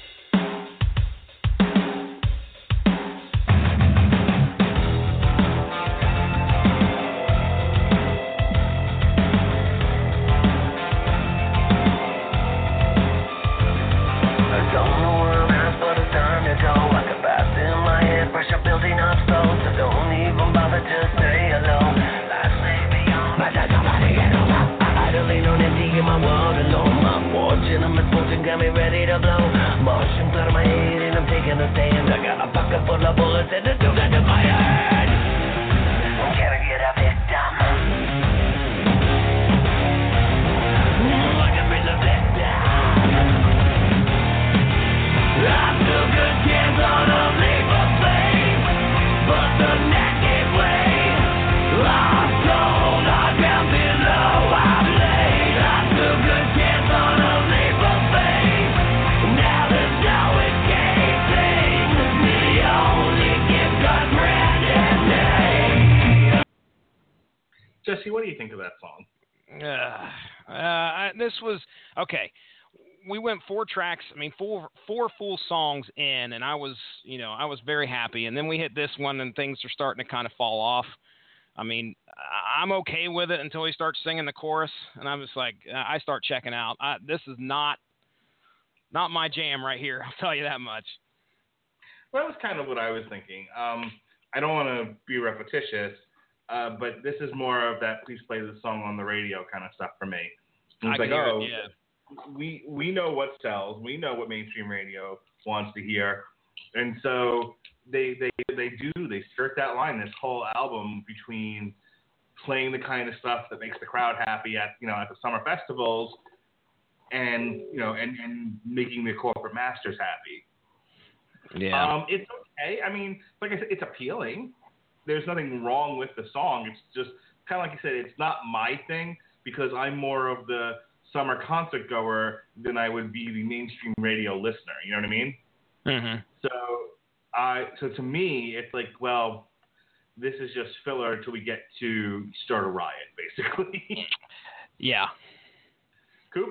Got me ready to blow. Motion clear my head and I'm taking a stand. I got a pocket full of bullets and a two gun to my head. Can I get a victim? I can be the victim. I took a chance on a leap of faith, but the naked way I'm told I down below I laid. I took a chance on a leap of faith. Jesse, what do you think of that song? This was okay. We went 4 tracks. I mean, four full songs in, and I was very happy. And then we hit this one, and things are starting to kind of fall off. I mean, I'm okay with it until he starts singing the chorus, and I'm just like, I start checking out. This is not my jam right here. I'll tell you that much. Well, that was kind of what I was thinking. I don't want to be repetitious. But this is more of that please play the song on the radio kind of stuff for me. It's like, we know what sells. We know what mainstream radio wants to hear. And so they skirt that line, this whole album, between playing the kind of stuff that makes the crowd happy at the summer festivals and making the corporate masters happy. Yeah. It's okay. I mean, like I said, it's appealing. There's nothing wrong with the song. It's just kind of like you said, it's not my thing because I'm more of the summer concert goer than I would be the mainstream radio listener. You know what I mean? Mm-hmm. So to me, it's like, well, this is just filler until we get to Start a Riot, basically. Yeah. Coop?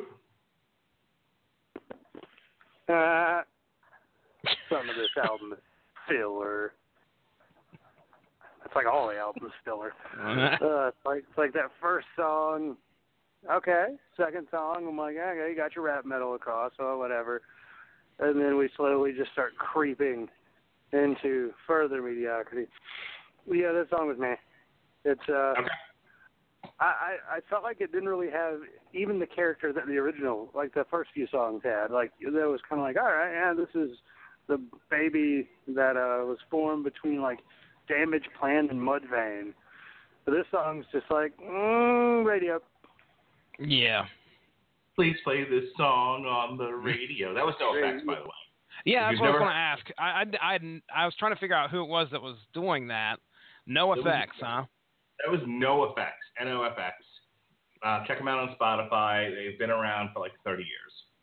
Some of this album is filler. It's like all the albums filler. It's like that first song. Okay, second song. I'm like, okay, you got your rap metal across, or whatever. And then we slowly just start creeping into further mediocrity. Yeah, this song was meh. It's okay. I felt like it didn't really have even the character that the original, like the first few songs had. Like it was kind of like, all right, yeah, this is the baby that was formed between like Damage Plan and Mudvayne. But this song's just like radio. Yeah. Please play this song on the radio. That was NoFX, by the way. Yeah, that's what I was going to ask. I was trying to figure out who it was that was doing that. NoFX, huh? That was NoFX, NoFX. Check them out on Spotify. They've been around for like 30 years.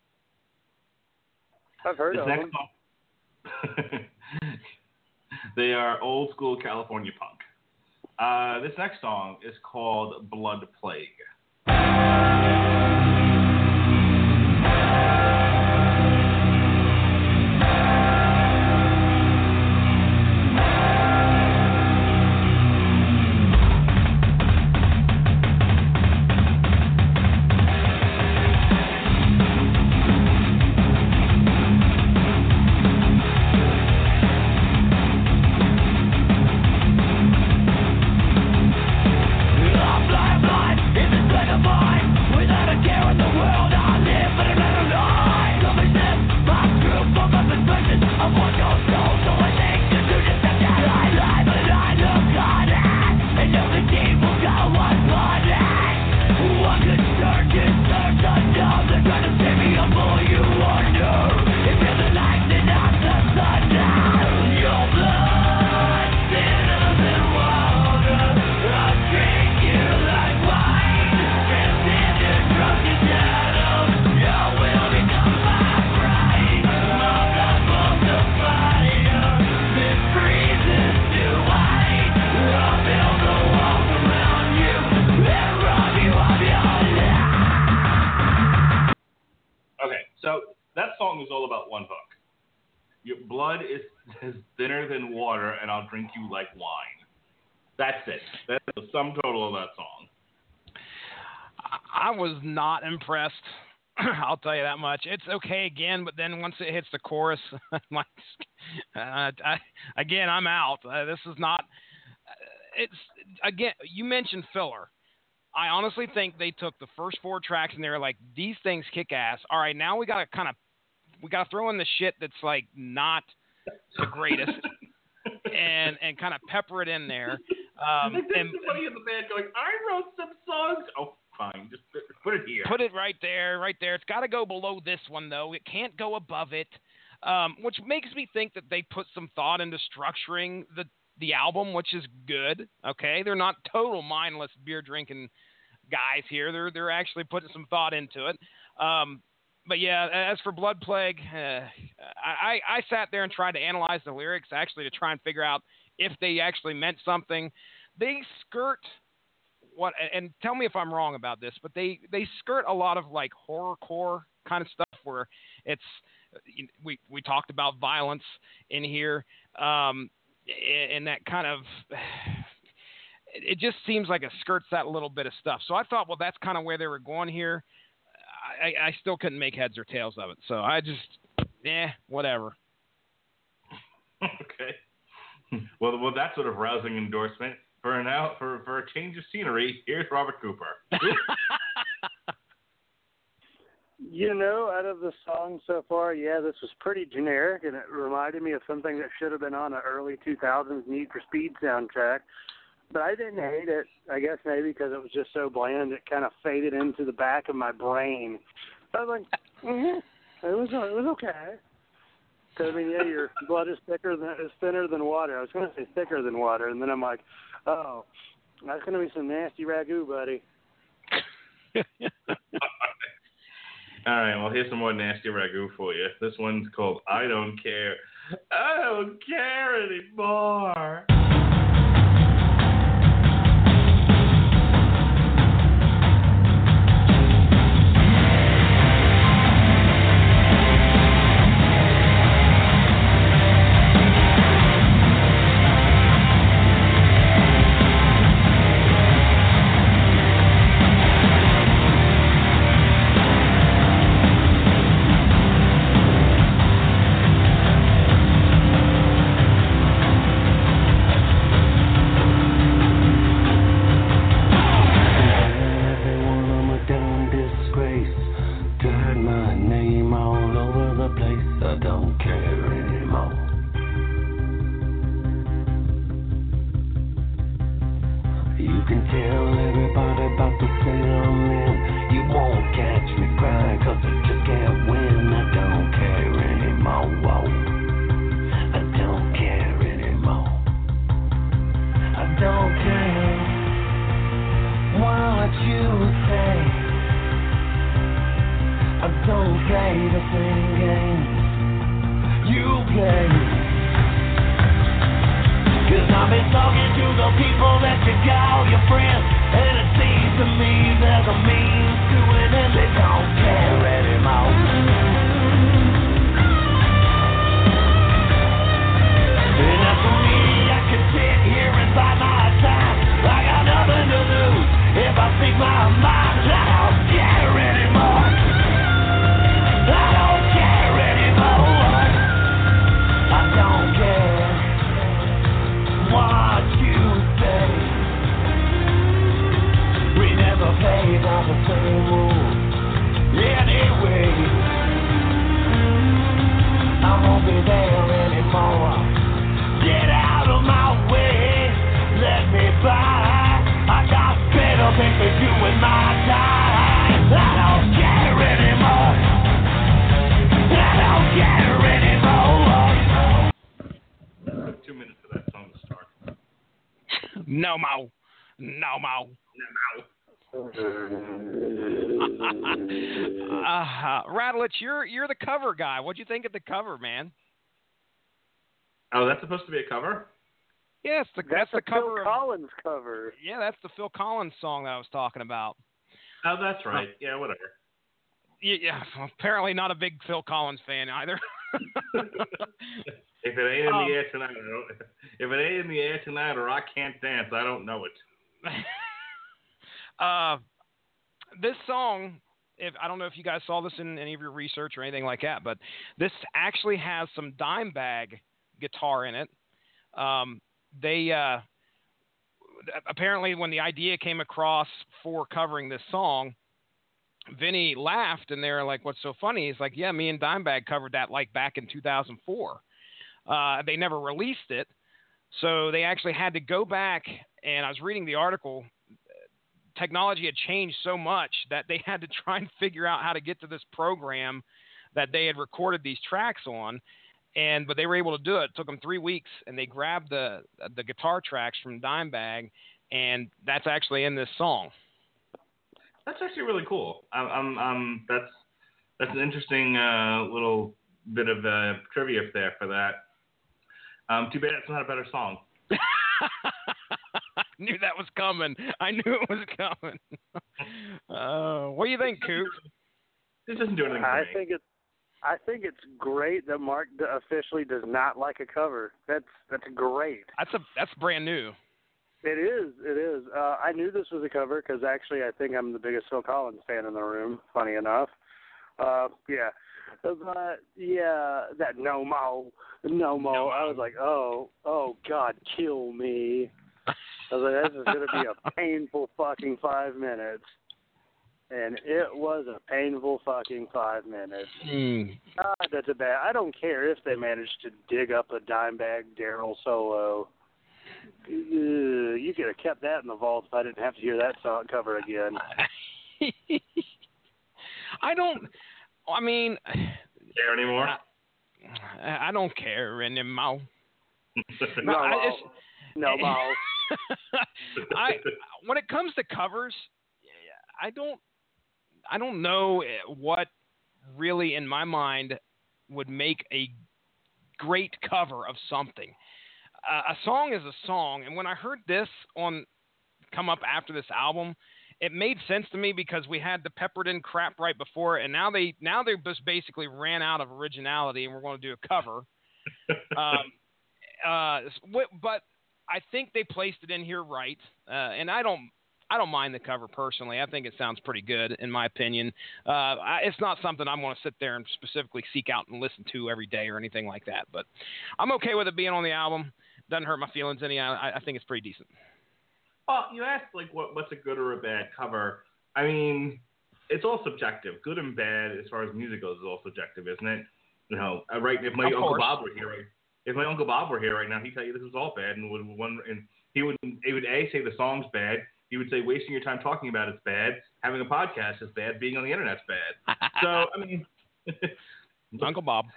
I've heard of them. They are old school California punk. This next song is called Blood Plague. Is all about one hook. Your blood is thinner than water, and I'll drink you like wine. That's it. That's the sum total of that song. I was not impressed. I'll tell you that much. It's okay again, but then once it hits the chorus, I'm like, I'm out. This is not. It's again. You mentioned filler. I honestly think they took the first 4 tracks and they were like, these things kick ass. All right, now we got to throw in the shit that's like not the greatest and kind of pepper it in there. And somebody in the band going, I wrote some songs. Oh, fine. Just put it here. Put it right there. It's got to go below this one, though. It can't go above it, which makes me think that they put some thought into structuring the album, which is good. Okay, they're not total mindless beer drinking guys here. They're actually putting some thought into it. But yeah, as for Blood Plague, I sat there and tried to analyze the lyrics actually to try and figure out if they actually meant something. They skirt what, and tell me if I'm wrong about this, but they skirt a lot of like horrorcore kind of stuff where it's we talked about violence in here. And that kind of, it just seems like it skirts that little bit of stuff. So I thought, well, that's kind of where they were going here. I still couldn't make heads or tails of it. So I just, whatever. Okay. Well, that sort of rousing endorsement for a change of scenery. Here's Robert Cooper. Out of the songs so far, this was pretty generic, and it reminded me of something that should have been on an early 2000s Need for Speed soundtrack. But I didn't hate it. I guess maybe because it was just so bland, it kind of faded into the back of my brain. I was like, it was okay. Because your blood is thinner than water. I was going to say thicker than water, and then I'm like, oh, that's going to be some nasty ragu, buddy. All right, well, here's some more nasty ragu for you. This one's called I Don't Care. I don't care anymore. Anyway No mo. No mo. Radulich, you're the cover guy. What'd you think of the cover, man? Oh, that's supposed to be a cover? Yeah, that's the cover. Phil Collins cover. Yeah, that's the Phil Collins song that I was talking about. Oh, that's right. Yeah, whatever. Yeah, apparently not a big Phil Collins fan either. If it ain't in the air tonight, if it ain't in the air tonight, or I can't dance, I don't know it. This song, I don't know if you guys saw this in any of your research or anything like that, but this actually has some Dimebag guitar in it. They apparently, when the idea came across for covering this song, Vinny laughed, and they were like, "What's so funny?" He's like, "Yeah, me and Dimebag covered that like back in 2004. They never released it, so they actually had to go back." And I was reading the article. Technology had changed so much that they had to try and figure out how to get to this program that they had recorded these tracks on. But they were able to do it. It took them 3 weeks, and they grabbed the guitar tracks from Dimebag, and that's actually in this song. That's actually really cool. That's an interesting little bit of trivia there for that. Too bad it's not a better song. I knew that was coming. I knew it was coming. What do you think, Coop? This doesn't do anything for me. I think it's great that Mark officially does not like a cover. That's great. That's brand new. It is. I knew this was a cover because actually I think I'm the biggest Phil Collins fan in the room, funny enough. Yeah. But, yeah, that no mo. I was like, oh, God, kill me. I was like, this is going to be a painful fucking 5 minutes. And it was a painful fucking 5 minutes. God, that's a bad. I don't care if they managed to dig up a Dimebag Daryl solo. You could have kept that in the vault if I didn't have to hear that song cover again. Care anymore? I don't care anymore. No, when it comes to covers, I don't know what really in my mind would make a great cover of something. A song is a song, and when I heard this come up after this album, it made sense to me because we had the peppered in crap right before it, and now they just basically ran out of originality, and we're going to do a cover. But I think they placed it in here right, and I don't mind the cover personally. I think it sounds pretty good, in my opinion. It's not something I'm going to sit there and specifically seek out and listen to every day or anything like that, but I'm okay with it being on the album. Doesn't hurt my feelings any. I think it's pretty decent. Well, you asked like what's a good or a bad cover. I mean, it's all subjective. Good and bad, as far as music goes, is all subjective, isn't it? You know, right? If my Uncle Bob were here right now, he'd tell you this was all bad, and he would say the song's bad. He would say wasting your time talking about it's bad. Having a podcast is bad. Being on the internet's bad. So I mean, Uncle Bob.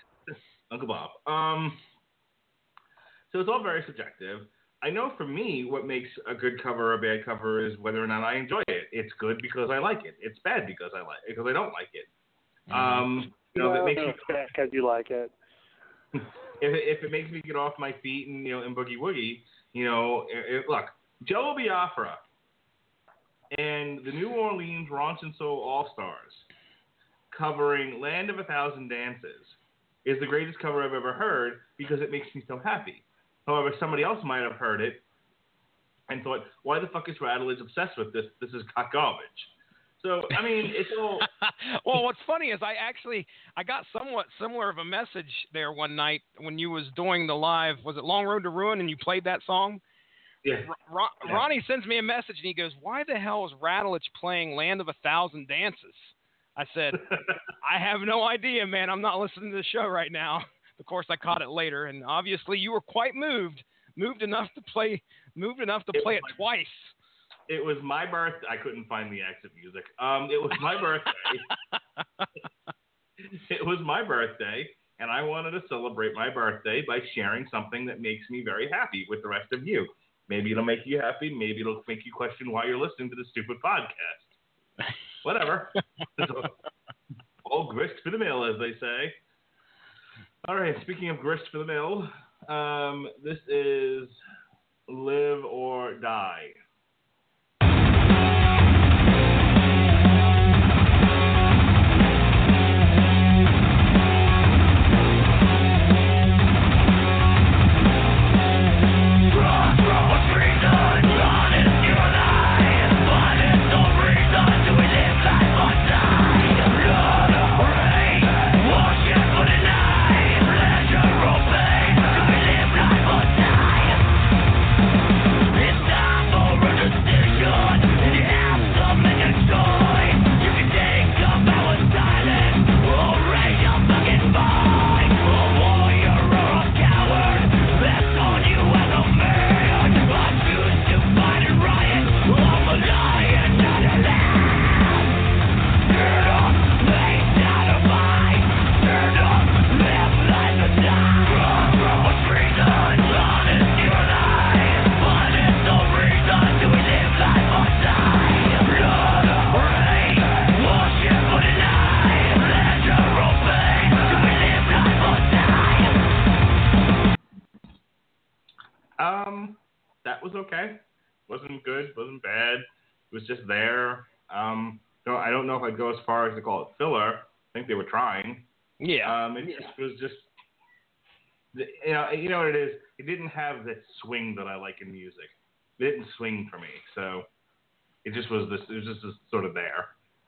So it's all very subjective. I know for me, what makes a good cover or a bad cover is whether or not I enjoy it. It's good because I like it. It's bad because I don't like it. It makes me bad because you like it. If it makes me get off my feet and and boogie woogie, look, Joe Biafra and the New Orleans Ranch and Soul All Stars covering "Land of a Thousand Dances" is the greatest cover I've ever heard because it makes me so happy. However, somebody else might have heard it and thought, why the fuck is Radulich obsessed with this? This is garbage. So, I mean, it's all... Well, what's funny is I got somewhat similar of a message there one night when you was doing the live, was it Long Road to Ruin, and you played that song? Yeah. Ronnie sends me a message, and he goes, why the hell is Radulich playing Land of a Thousand Dances? I said, I have no idea, man. I'm not listening to the show right now. Of course, I caught it later, and obviously you were quite moved enough to play it twice. It was my birthday. I couldn't find the exit music. It was my birthday. It was my birthday, and I wanted to celebrate my birthday by sharing something that makes me very happy with the rest of you. Maybe it'll make you happy. Maybe it'll make you question why you're listening to this stupid podcast. Whatever. All grist for the mill, as they say. All right, speaking of grist for the mill, this is Live or Die. That was okay. Wasn't good. Wasn't bad. It was just there. No, I don't know if I'd go as far as to call it filler. I think they were trying. Yeah. It was just, you know what it is. It didn't have that swing that I like in music. It didn't swing for me, so it just was this. It was just sort of there.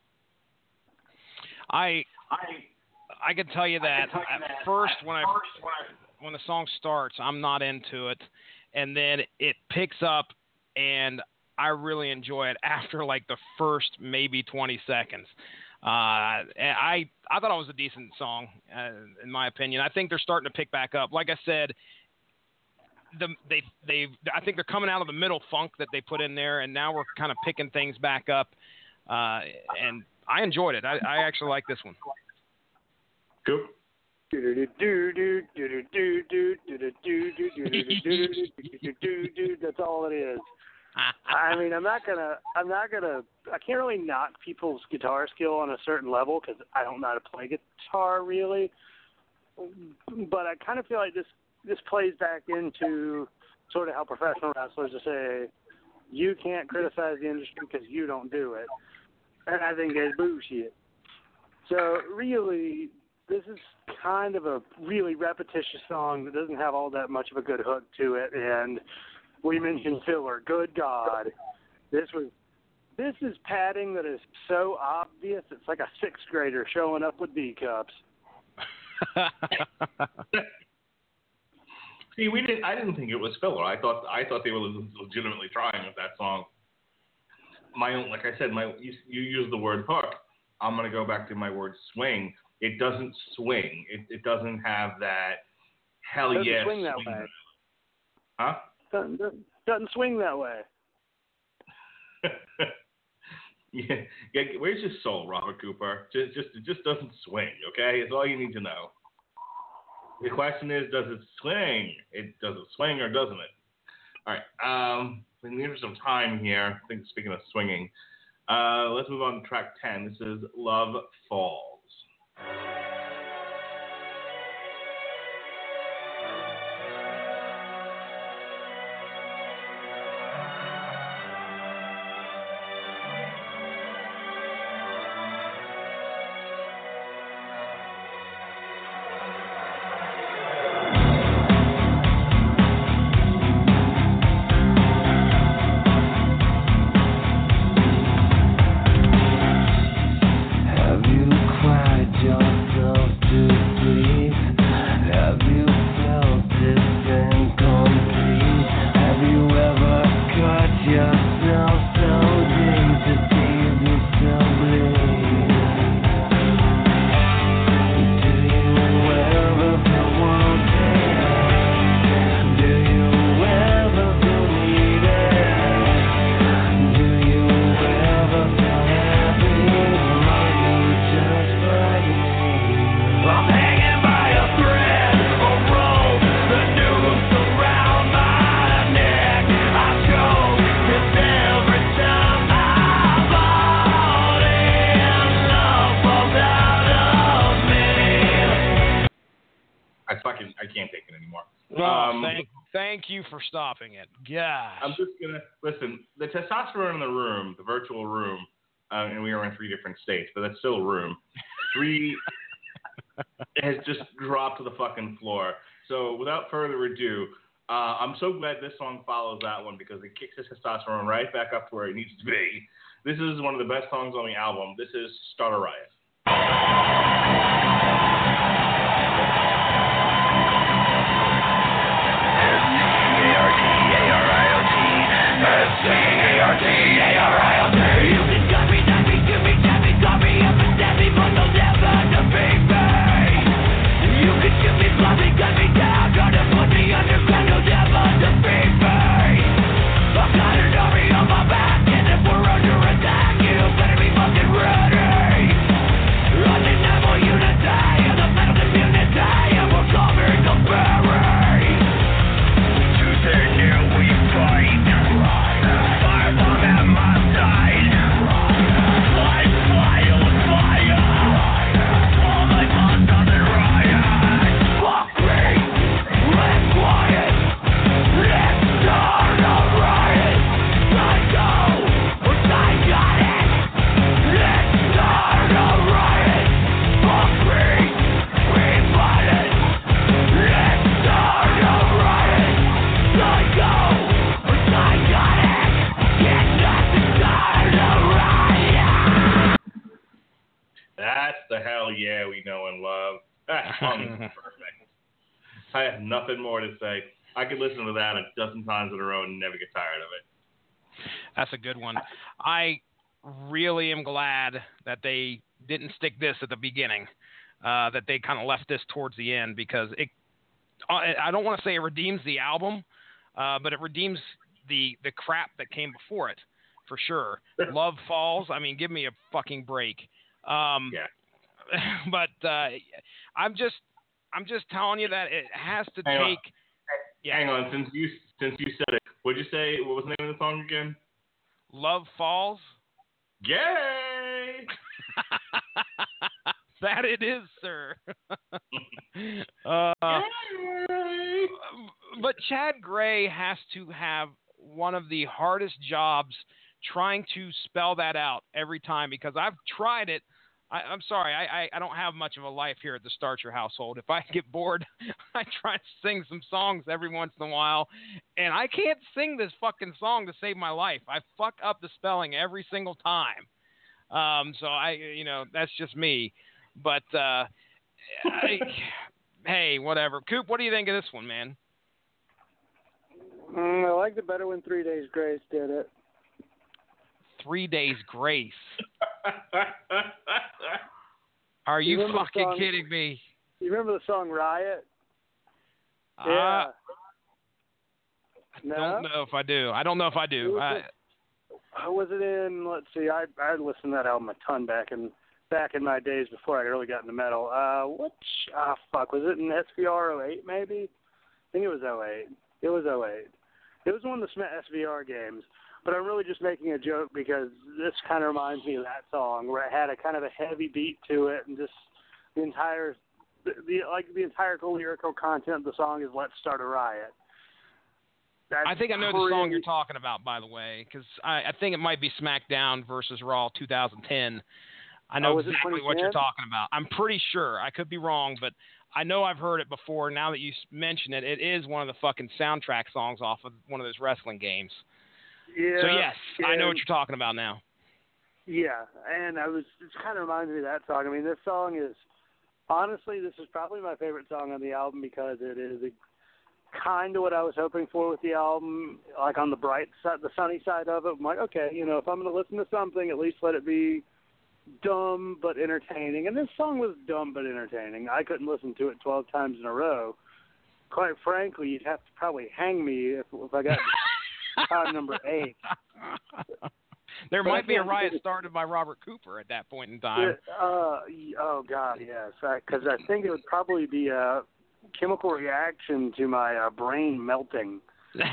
I can tell you that at first when the song starts, I'm not into it, and then it picks up, and I really enjoy it after like the first maybe 20 seconds. And I thought it was a decent song, in my opinion. I think they're starting to pick back up. Like I said, I think they're coming out of the middle funk that they put in there, and now we're kind of picking things back up. And I enjoyed it. I actually like this one. Cool. That's all it is. I mean, I can't really knock people's guitar skill on a certain level because I don't know how to play guitar really. But I kind of feel like this plays back into sort of how professional wrestlers say, you can't criticize the industry because you don't do it. And I think that's bullshit. So really, this is kind of a really repetitious song that doesn't have all that much of a good hook to it. And we mentioned filler. Good God. This is padding that is so obvious. It's like a sixth grader showing up with B cups. See, I didn't think it was filler. I thought they were legitimately trying with that song. Like I said, you used the word hook. I'm gonna go back to my word swing. It doesn't swing. It doesn't have that hell yes swing that way. Huh? Doesn't swing that way. Yeah. Where's your soul, Robert Cooper? It just doesn't swing. Okay, it's all you need to know. The question is, does it swing? Does it swing or doesn't it? All right. In the interest of time here, I think speaking of swinging, let's move on to track 10. This is Love Falls. Have you cried your Thank you for stopping it. Gosh. I'm just going to, listen, the testosterone in the room, the virtual room, and we are in 3 different states, but that's still a room. 3 has just dropped to the fucking floor. So without further ado, I'm so glad this song follows that one because it kicks his testosterone right back up to where it needs to be. This is one of the best songs on the album. This is Start a Riot. S-C-A-R-T-A-R-I-O-T. You can cut me, knife me, give me, tap me, cut me up and stab me, but they'll never defeat me. You can shoot me, fly me, cut me down, try to put me underground, you'll never defeat me. I've got an army on my back, and if we're under attack, you better be fucking ready. Undeniable unity, and the metal community, and we're conquering the berry. Tooth and nail we fight. Firebomb at my side. Light fire, fire. All my guns on the riot. Fuck me, let's quiet. Let's start a riot. Psycho, I got it. Let's start a riot. Fuck me, we bought it. Let's start a riot. Psycho, I got it. Get us to start a riot. That's the hell yeah we know and love. That song is perfect. I have nothing more to say. I could listen to that a dozen times in a row and never get tired of it. That's a good one. I really am glad that they didn't stick this at the beginning, that they kind of left this towards the end because I don't want to say it redeems the album, but it redeems the crap that came before it, for sure. Love Falls, I mean, give me a fucking break. Yeah. But I'm just telling you that it has to take. Yeah. Hang on, since you said it, what'd you say? What was the name of the song again? Love Falls. Yay! That it is, sir. But Chad Gray has to have one of the hardest jobs trying to spell that out every time because I've tried it. I'm sorry, I don't have much of a life here at the Starcher household. If I get bored, I try to sing some songs every once in a while, and I can't sing this fucking song to save my life. I fuck up the spelling every single time. So that's just me. But hey, whatever. Coop, what do you think of this one, man? I liked it better when 3 Days Grace did it. 3 Days Grace. Are you fucking kidding me? You remember the song Riot? Yeah. I don't know if I do. Was it in? Let's see. I listened to that album a ton back in my days before I really got into metal. Was it in SVR 08 maybe? I think it was 08. It was 08. It was one of the SVR games. But I'm really just making a joke because this kind of reminds me of that song where it had a kind of a heavy beat to it, and just the entire lyrical content of the song is "Let's Start a Riot." I think I know the song you're talking about, by the way, because I think it might be SmackDown versus Raw 2010. I know exactly what you're talking about. I'm pretty sure. I could be wrong, but I know I've heard it before. Now that you mention it, it is one of the fucking soundtrack songs off of one of those wrestling games. Yeah. So yes, I know what you're talking about now. Yeah, and it kind of reminds me of that song. I mean, this song is honestly, this is probably my favorite song on the album because it is kind of what I was hoping for with the album. Like on the bright side, the sunny side of it, I'm like, okay, if I'm going to listen to something, at least let it be dumb but entertaining. And this song was dumb but entertaining. I couldn't listen to it 12 times in a row. Quite frankly, you'd have to probably hang me if I got time number 8. There might be a riot started by Robert Cooper at that point in time. Oh, God, yes. Because I think it would probably be a chemical reaction to my brain melting.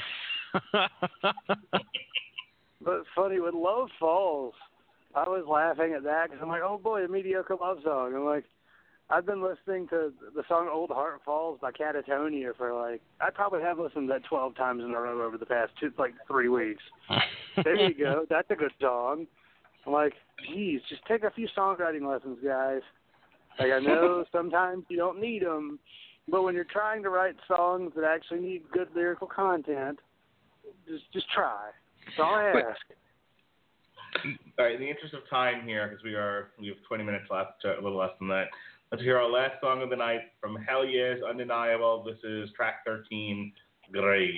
But funny, with Love Falls, I was laughing at that because I'm like, oh, boy, a mediocre love song. I'm like, I've been listening to the song Old Heart Falls by Catatonia for I probably have listened to that 12 times in a row over the past 3 weeks. There you go. That's a good song. I'm like, geez, just take a few songwriting lessons, guys. I know sometimes you don't need them, but when you're trying to write songs that actually need good lyrical content, just try. That's all I ask. All right, in the interest of time here, because we have 20 minutes left, a little less than that. Let's hear our last song of the night from Hell Yes, Undeniable. This is track 13, Grave.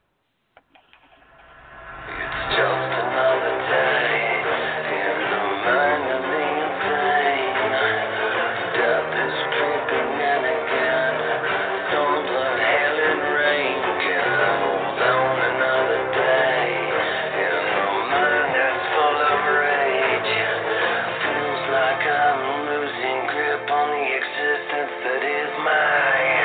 It's just another day in the mind of the insane. Death is creeping in again. Storm, blood, hail, and rain can hold on another day in the mind that's full of rage. Feels like I'm losing grip on the existence that is mine.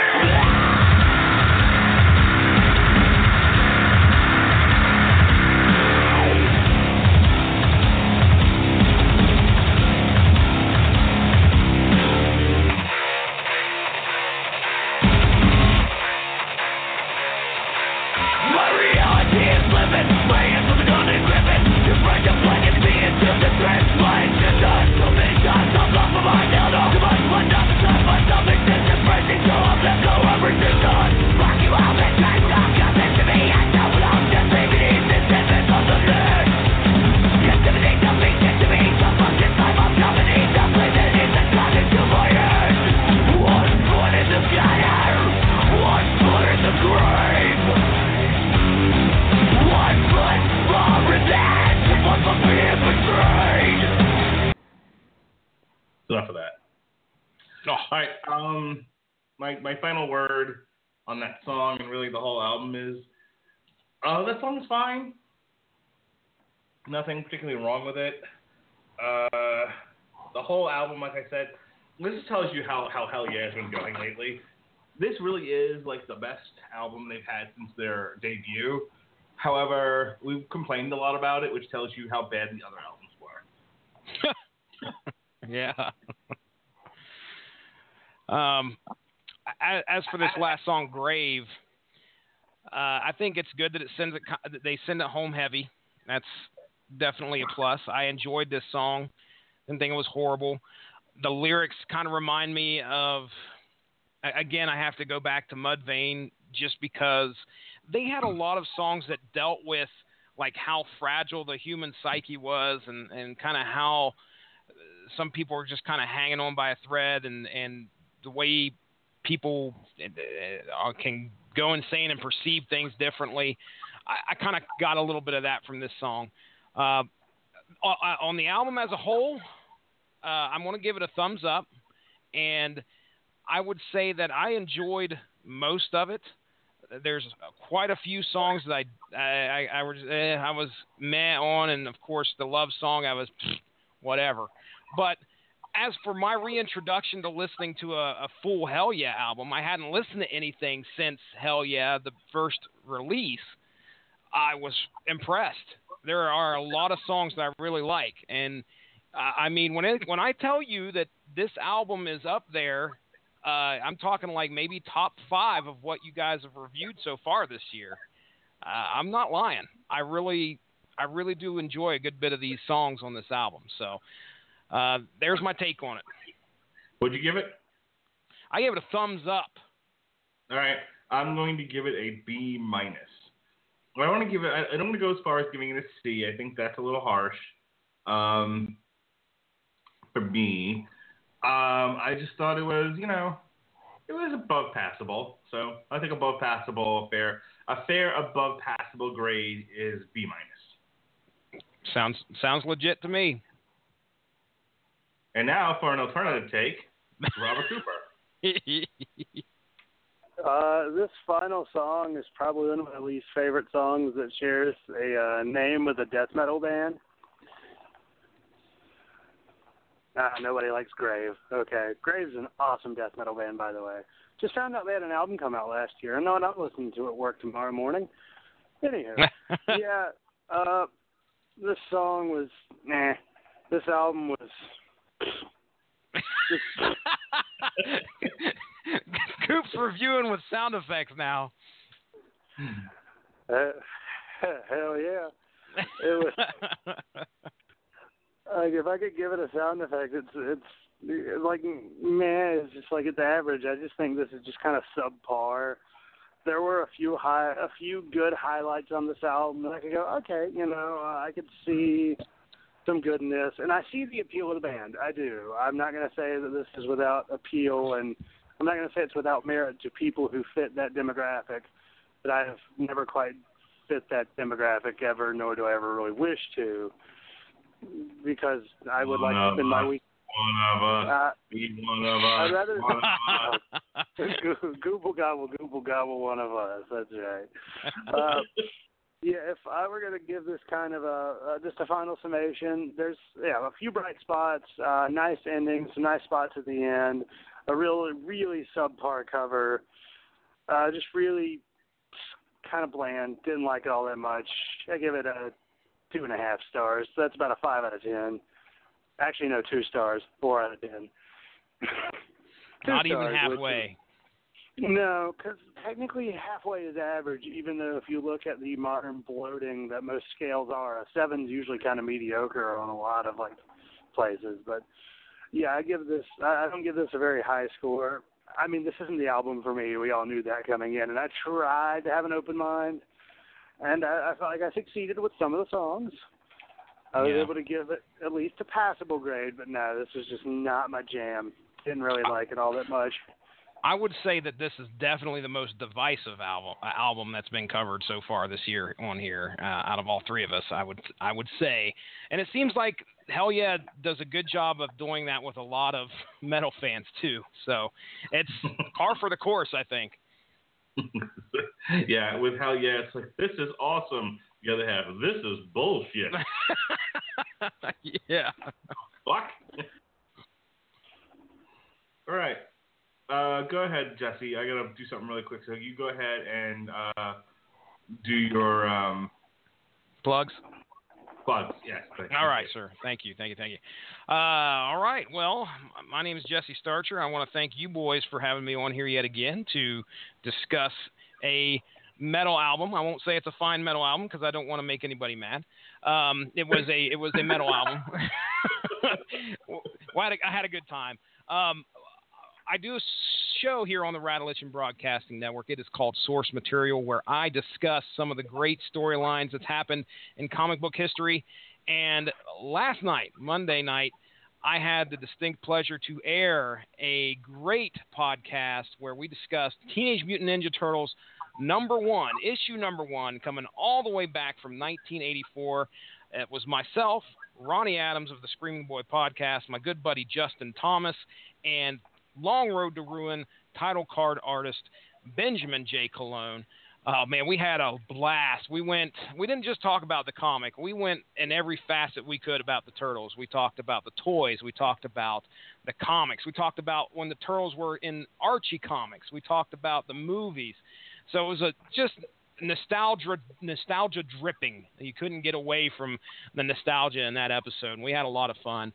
My reality is living, my hands on the gun and gripping. You're afraid to plunge into me into the threat. Flying to dust, so many times I've lost my mind. Held on to my blood, not the time myself exists and breaking. So I've let go of resistance. Rock you out and try to rock nothing to me. I don't belong, just leaving in this sentence on the list. Intimidate nothing to me. So fuck this time I'm company. The prison is the clock into my head. One foot in the gutter, one foot in the grave. One foot for revenge, one for being betrayed. Enough of that. Oh. All right. My final word on that song and really the whole album is, that song's fine. Nothing particularly wrong with it. The whole album, like I said, this just tells you how Hell Yeah has been going lately. This really is the best album they've had since their debut. However, we've complained a lot about it, which tells you how bad the other albums were. Yeah. As for this last song, Grave, I think it's good that they send it home heavy. That's definitely a plus. I enjoyed this song. Didn't think it was horrible. The lyrics kind of remind me of, again, I have to go back to Mudvayne just because they had a lot of songs that dealt with how fragile the human psyche was and kind of how some people are just kind of hanging on by a thread and the way people can go insane and perceive things differently. I kind of got a little bit of that from this song. On the album as a whole, I'm going to give it a thumbs up, and I would say that I enjoyed most of it. There's quite a few songs that I was meh on, and of course the love song I was whatever. But as for my reintroduction to listening to a full Hell Yeah album, I hadn't listened to anything since Hell Yeah, the first release. I was impressed. There are a lot of songs that I really like, and I mean when I tell you that this album is up there, I'm talking maybe top 5 of what you guys have reviewed so far this year. I'm not lying. I really do enjoy a good bit of these songs on this album. So there's my take on it. What'd you give it? I gave it a thumbs up. All right. I'm going to give it a B-. I don't want to go as far as giving it a C. I think that's a little harsh for me. I just thought it was, it was above passable. So I think above passable, a fair above passable grade is B-. Sounds legit to me. And now for an alternative take, Robert Cooper. This final song is probably one of my least favorite songs that shares a name with a death metal band. Nobody likes Grave. Okay. Grave's an awesome death metal band, by the way. Just found out they had an album come out last year. No, I'm not listening to it at work tomorrow morning. Anywho, yeah, this song was, This album was, Coop's reviewing with sound effects now. Hell yeah. It was like, if I could give it a sound effect, it's like, man, it's just like it's average. I just think this is just kind of subpar. There were a few good highlights on this album, and I could go, okay, I could see some goodness, and I see the appeal of the band. I do. I'm not going to say that this is without appeal, and I'm not going to say it's without merit to people who fit that demographic, but I have never quite fit that demographic ever, nor do I ever really wish to, because I would like to spend my week. One of us. Be one of us. I'd rather one of us. Google gobble, one of us. That's right. Yeah, if I were going to give this kind of just a final summation, there's a few bright spots, nice endings, some nice spots at the end, a really subpar cover, just really kind of bland. Didn't like it all that much. I give it a 2.5 stars. So that's about a 5 out of 10. Actually, no, 2 stars, 4 out of 10. Not even halfway. No, because technically halfway is average, even though if you look at the modern bloating that most scales are, a 7's usually kind of mediocre on a lot of places. But yeah, I don't give this a very high score. I mean, this isn't the album for me. We all knew that coming in, and I tried to have an open mind, and I felt like I succeeded with some of the songs. I was able to give it at least a passable grade, but no, this was just not my jam. Didn't really like it all that much. I would say that this is definitely the most divisive album that's been covered so far this year on here, out of all three of us, I would say. And it seems like Hell Yeah does a good job of doing that with a lot of metal fans too. So it's par for the course, I think. Yeah, with Hell Yeah, it's like, this is awesome. The other half, this is bullshit. Yeah. Fuck. All right. Go ahead, Jesse. I gotta do something really quick. So you go ahead and do your plugs. Plugs, yes. All right, sir. Thank you. All right. Well, my name is Jesse Starcher. I want to thank you boys for having me on here yet again to discuss a metal album. I won't say it's a fine metal album because I don't want to make anybody mad. It was a metal album. Well, I had a good time. I do a show here on the Rattleitchin Broadcasting Network. It is called Source Material, where I discuss some of the great storylines that's happened in comic book history. And last night, Monday night, I had the distinct pleasure to air a great podcast where we discussed Teenage Mutant Ninja Turtles issue number 1, coming all the way back from 1984. It was myself, Ronnie Adams of the Screaming Boy podcast, my good buddy Justin Thomas, and Long Road to Ruin title card artist Benjamin J. Colon. Oh man, we had a blast. We didn't just talk about the comic. We went in every facet we could about the Turtles. We talked about the toys. We talked about the comics. We talked about when the Turtles were in Archie comics. We talked about the movies. So it was just nostalgia dripping. You couldn't get away from the nostalgia in that episode. And we had a lot of fun.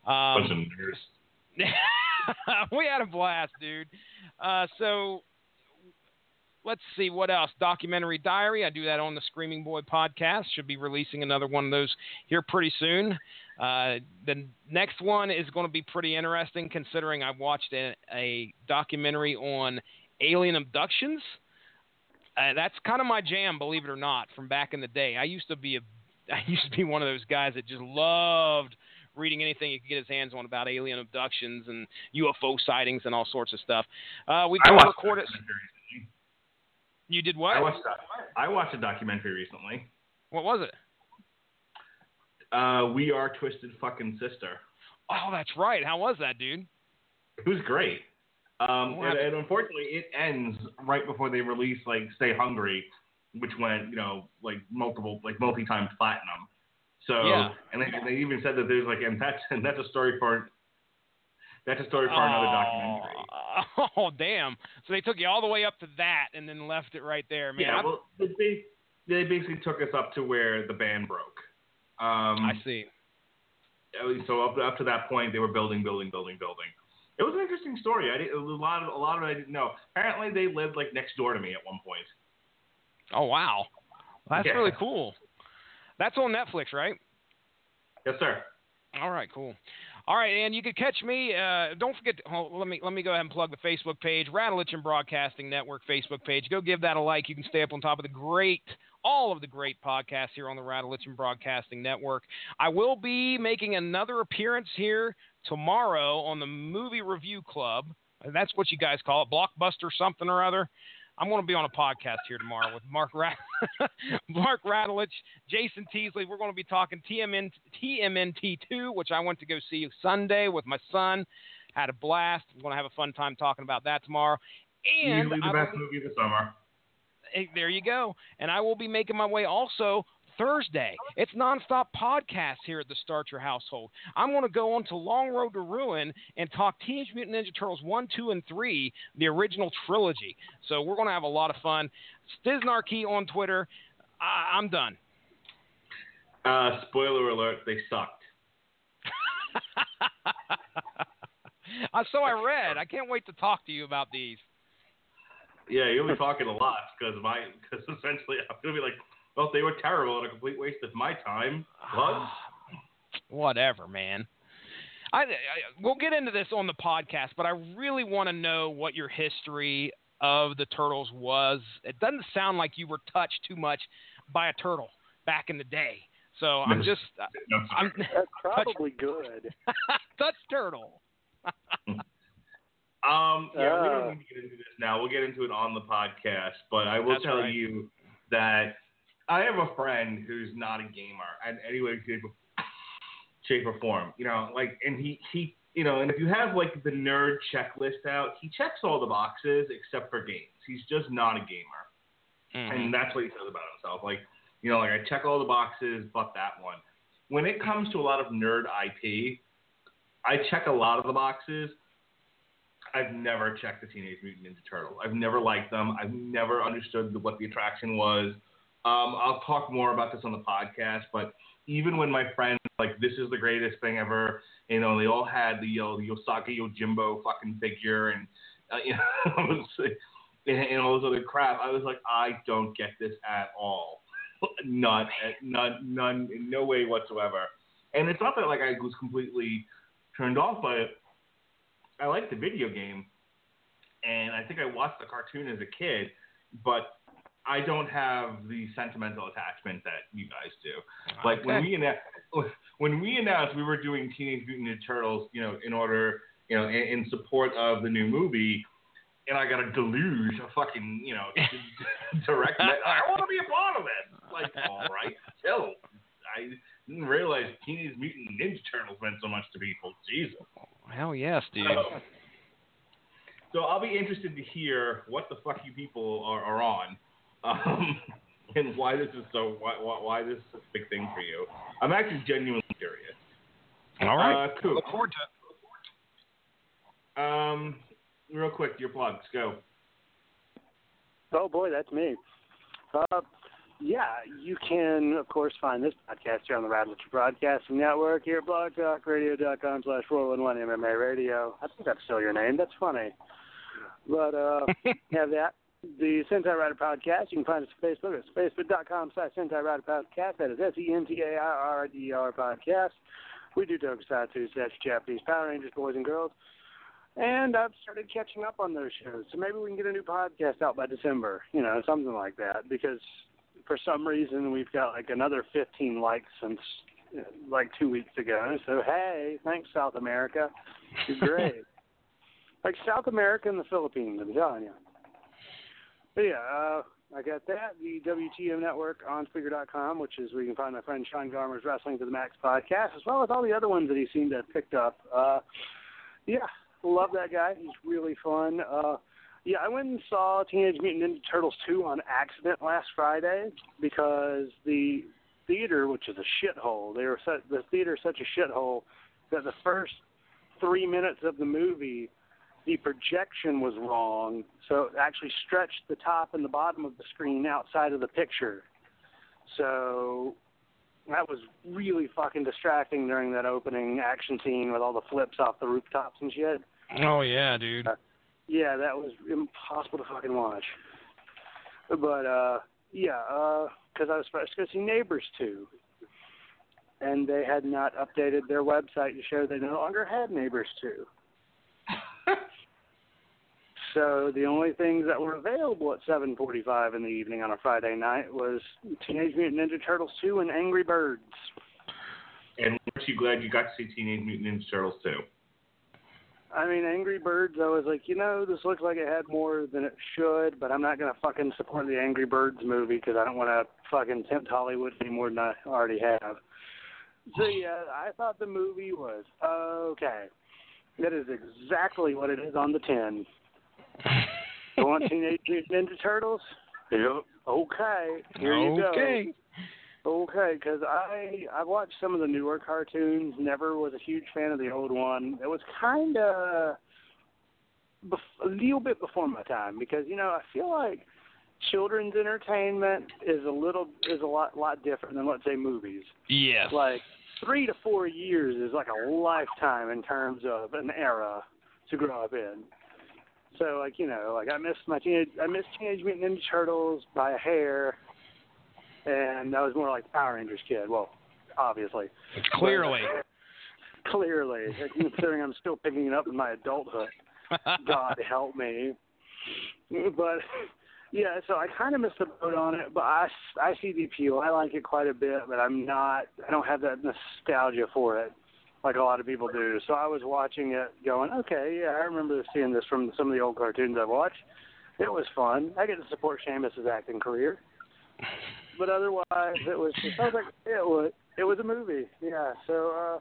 We had a blast, dude. So let's see what else. Documentary Diary. I do that on the Screaming Boy podcast. Should be releasing another one of those here pretty soon. The next one is going to be pretty interesting, considering I watched a documentary on alien abductions. That's kind of my jam, believe it or not, from back in the day. I used to be one of those guys that just loved reading anything he could get his hands on about alien abductions and UFO sightings and all sorts of stuff. We've recorded. You did what? I watched a documentary recently. What was it? We Are Twisted Fucking Sister. Oh, that's right. How was that, dude? It was great. And unfortunately, it ends right before they release Stay Hungry, which went multi-time platinum. So yeah. And they even said that there's that's a story for another documentary. Oh damn! So they took you all the way up to that and then left it right there, man. Yeah, well, they basically took us up to where the band broke. I see. So up to that point, they were building, It was an interesting story. A lot of it I didn't know. Apparently, they lived like next door to me at one point. Oh wow, that's Yeah. really cool. That's on Netflix, right? Yes, sir. All right, cool. All right, and you can catch me. Don't forget. Let me go ahead and plug the Facebook page, Radulich Broadcasting Network Facebook page. Go give that a like. You can stay up on top of all of the great podcasts here on the Radulich Broadcasting Network. I will be making another appearance here tomorrow on the Movie Review Club. That's what you guys call it, Blockbuster something or other. I'm going to be on a podcast here tomorrow with Mark Radulich, Jason Teasley. We're going to be talking TMNT2, which I went to go see Sunday with my son. Had a blast. I'm going to have a fun time talking about that tomorrow. And usually the best movie of the summer. Hey, there you go. And I will be making my way also Thursday. It's nonstop podcast here at the Start Your Household. I'm going to go on to Long Road to Ruin and talk Teenage Mutant Ninja Turtles 1, 2, and 3, the original trilogy. So we're going to have a lot of fun. Stiznarkey on Twitter. I'm done. Spoiler alert, they sucked. So I read. I can't wait to talk to you about these. Yeah, you'll be talking a lot because essentially I'm going to be like, well, they were terrible and a complete waste of my time. What? Whatever, man. We'll get into this on the podcast, but I really want to know what your history of the Turtles was. It doesn't sound like you were touched too much by a turtle back in the day. So I'm just... That's probably good. Touch turtle. Yeah, we don't need to get into this now. We'll get into it on the podcast, but I will tell you that I have a friend who's not a gamer in any way, shape, or form. And he and if you have like the nerd checklist out, he checks all the boxes except for games. He's just not a gamer, and that's what he says about himself. I check all the boxes, but that one. When it comes to a lot of nerd IP, I check a lot of the boxes. I've never checked the Teenage Mutant Ninja Turtle. I've never liked them. I've never understood what the attraction was. I'll talk more about this on the podcast, but even when my friends this is the greatest thing ever, they all had the Yosaka Yojimbo fucking figure and and all this other crap. I was like, I don't get this at all. None, in no way whatsoever. And it's not that I was completely turned off by it. I liked the video game, and I think I watched the cartoon as a kid, but I don't have the sentimental attachment that you guys do. When we announced we were doing Teenage Mutant Ninja Turtles, in order, in support of the new movie, and I got a deluge of fucking, direct. I want to be a part of it. All right, chill. I didn't realize Teenage Mutant Ninja Turtles meant so much to people. Jesus. Hell yes, dude. So I'll be interested to hear what the fuck you people are on. And why this is why this is a big thing for you. I'm actually genuinely curious. All right. Cool. Look forward to it. Real quick, your plugs. Go. Oh, boy, that's me. Yeah, you can, of course, find this podcast here on the Radulich Broadcasting Network here at blogtalkradio.com/411MMA Radio. I think that's still your name. That's funny. But have that. The Sentai Rider Podcast, you can find us on Facebook. It's facebook.com/Sentai Rider Podcast. That is SENTAIRRDR Podcast. We do tokusatsu, that's Japanese Power Rangers, boys and girls. And I've started catching up on those shows. So maybe we can get a new podcast out by December, something like that. Because for some reason we've got another 15 likes since 2 weeks ago. So, hey, thanks, South America. You're great. South America and the Philippines, I'm telling you. But yeah, I got that. The WTM Network on Spreaker.com, which is where you can find my friend Sean Garmer's Wrestling to the Max podcast, as well as all the other ones that he seemed to have picked up. Yeah, love that guy. He's really fun. Yeah, I went and saw Teenage Mutant Ninja Turtles 2 on accident last Friday because the theater, which is a shithole, the theater is such a shithole that the first 3 minutes of the movie, the projection was wrong, so it actually stretched the top and the bottom of the screen outside of the picture. So that was really fucking distracting during that opening action scene with all the flips off the rooftops and shit. Oh yeah, dude. Yeah, that was impossible to fucking watch. But because I was supposed to go see Neighbors 2, and they had not updated their website to show they no longer had Neighbors 2. So the only things that were available at 7:45 in the evening on a Friday night was Teenage Mutant Ninja Turtles 2 and Angry Birds. And weren't you glad you got to see Teenage Mutant Ninja Turtles 2? I mean, Angry Birds, I was like, this looks like it had more than it should, but I'm not going to fucking support the Angry Birds movie because I don't want to fucking tempt Hollywood any more than I already have. So, yeah, I thought the movie was okay. That is exactly what it is on the tin. You want Teenage Mutant Ninja Turtles? Yep. Okay. Here you go. Okay, because I've watched some of the newer cartoons. Never was a huge fan of the old one. It was kind of a little bit before my time because I feel like children's entertainment is a lot different than, let's say, movies. Yes. Like 3 to 4 years is like a lifetime in terms of an era to grow up in. So I missed Teenage Mutant Ninja Turtles by a hair. And I was more like Power Rangers kid. Well, obviously. Clearly. Considering I'm still picking it up in my adulthood. God help me. But, yeah, so I kind of missed the boat on it. But I see the appeal. I like it quite a bit, but I don't have that nostalgia for it like a lot of people do. So I was watching it going, okay, yeah, I remember seeing this from some of the old cartoons I've watched. It was fun. I get to support Seamus's acting career. But otherwise, it was a movie. Yeah. So,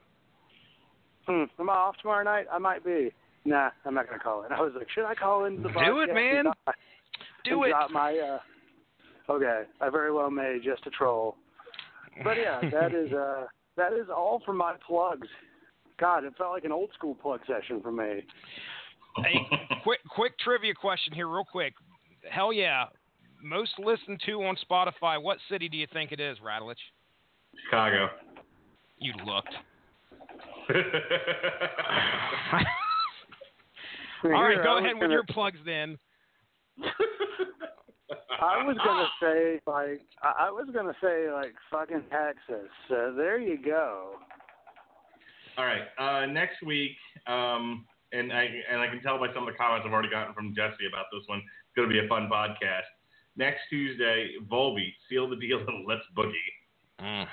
am I off tomorrow night? I might be. Nah, I'm not gonna call in. I was like, should I call into the podcast? Do it, man. Do it. Drop my. Okay, I very well may, just to troll. But yeah, that is all for my plugs. God, it felt like an old school plug session for me. Hey, quick trivia question here, real quick. Hell yeah. Most listened to on Spotify, what city do you think it is, Radulich? Chicago. You looked. All right, go ahead with your plugs then. I was gonna say fucking Texas. So there you go. All right. Next week, and I can tell by some of the comments I've already gotten from Jesse about this one, it's gonna be a fun podcast. Next Tuesday, Volbeat, Seal the Deal, and Let's Boogie.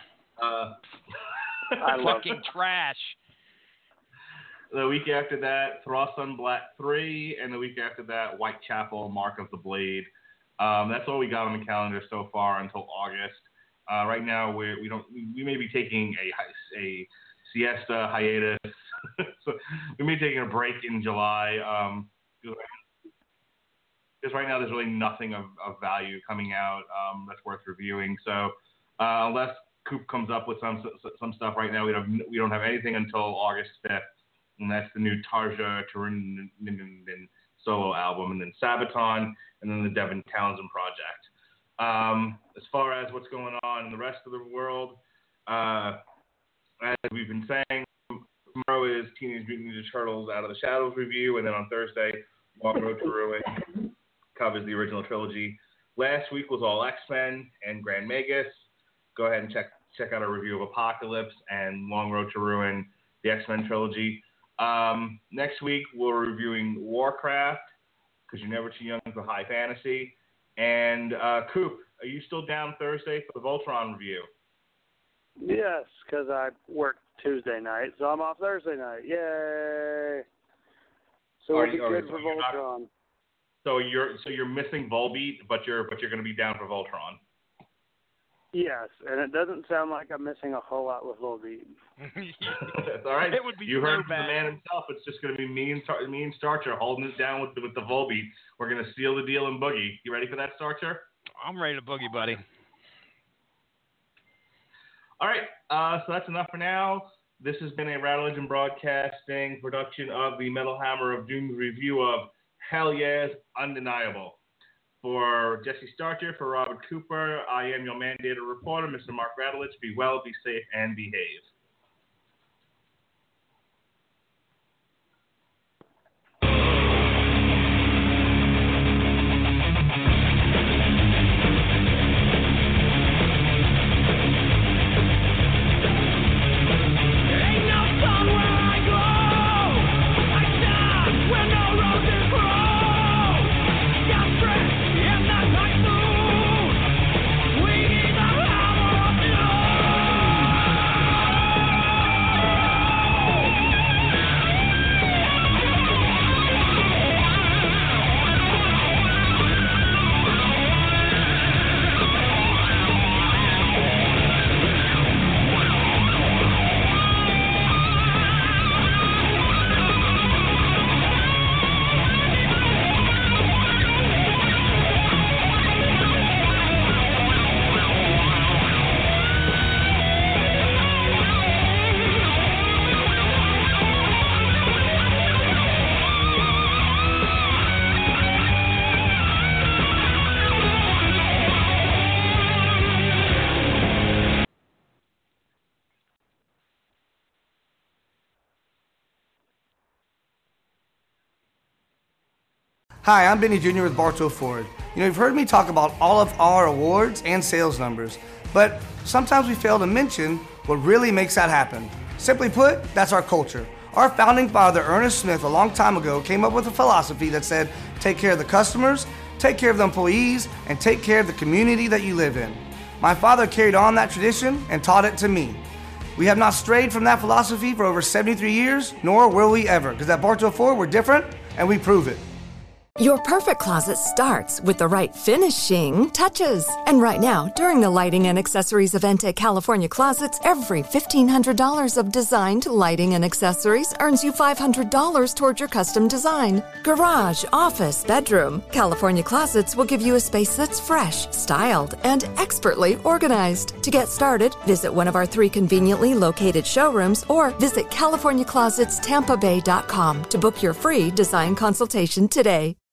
I love fucking trash. The week after that, Thrust on Black 3, and the week after that, Whitechapel, Mark of the Blade. That's all we got on the calendar so far until August. Right now, we may be taking a siesta hiatus, so we may be taking a break in July. Because right now there's really nothing of value coming out that's worth reviewing. So unless Coop comes up with some stuff right now, we don't have anything until August 5th, and that's the new Tarja Turin solo album, and then Sabaton, and then the Devin Townsend project. As far as what's going on in the rest of the world, as we've been saying, tomorrow is Teenage Mutant Ninja Turtles Out of the Shadows review, and then on Thursday, Long Road to Ruin covers the original trilogy. Last week was all X-Men and Grand Magus. Go ahead and check out our review of Apocalypse and Long Road to Ruin, the X-Men trilogy. Next week we're reviewing Warcraft, because you're never too young for high fantasy. And Coop, are you still down Thursday for the Voltron review? Yes, because I work Tuesday night, so I'm off Thursday night. Yay! So we'll be good for Voltron. So you're missing Volbeat, but you're going to be down for Voltron. Yes, and it doesn't sound like I'm missing a whole lot with Volbeat. That's all right. It would be you heard so from the man himself. It's just going to be me and Starcher holding it down with the Volbeat. We're going to seal the deal and boogie. You ready for that, Starcher? I'm ready to boogie, buddy. All right, so that's enough for now. This has been a Radulich and Broadcasting production of the Metal Hammer of Doom's review of Hell Yes, Undeniable. For Jesse Starcher, for Robert Cooper, I am your mandated reporter, Mr. Mark Radulich. Be well, be safe, and behave. Hi, I'm Benny Jr. with Bartow Ford. You've heard me talk about all of our awards and sales numbers, but sometimes we fail to mention what really makes that happen. Simply put, that's our culture. Our founding father, Ernest Smith, a long time ago, came up with a philosophy that said, take care of the customers, take care of the employees, and take care of the community that you live in. My father carried on that tradition and taught it to me. We have not strayed from that philosophy for over 73 years, nor will we ever, because at Bartow Ford, we're different, and we prove it. Your perfect closet starts with the right finishing touches. And right now, during the lighting and accessories event at California Closets, every $1,500 of designed lighting and accessories earns you $500 toward your custom design. Garage, office, bedroom. California Closets will give you a space that's fresh, styled, and expertly organized. To get started, visit one of our 3 conveniently located showrooms or visit CaliforniaClosetsTampaBay.com to book your free design consultation today.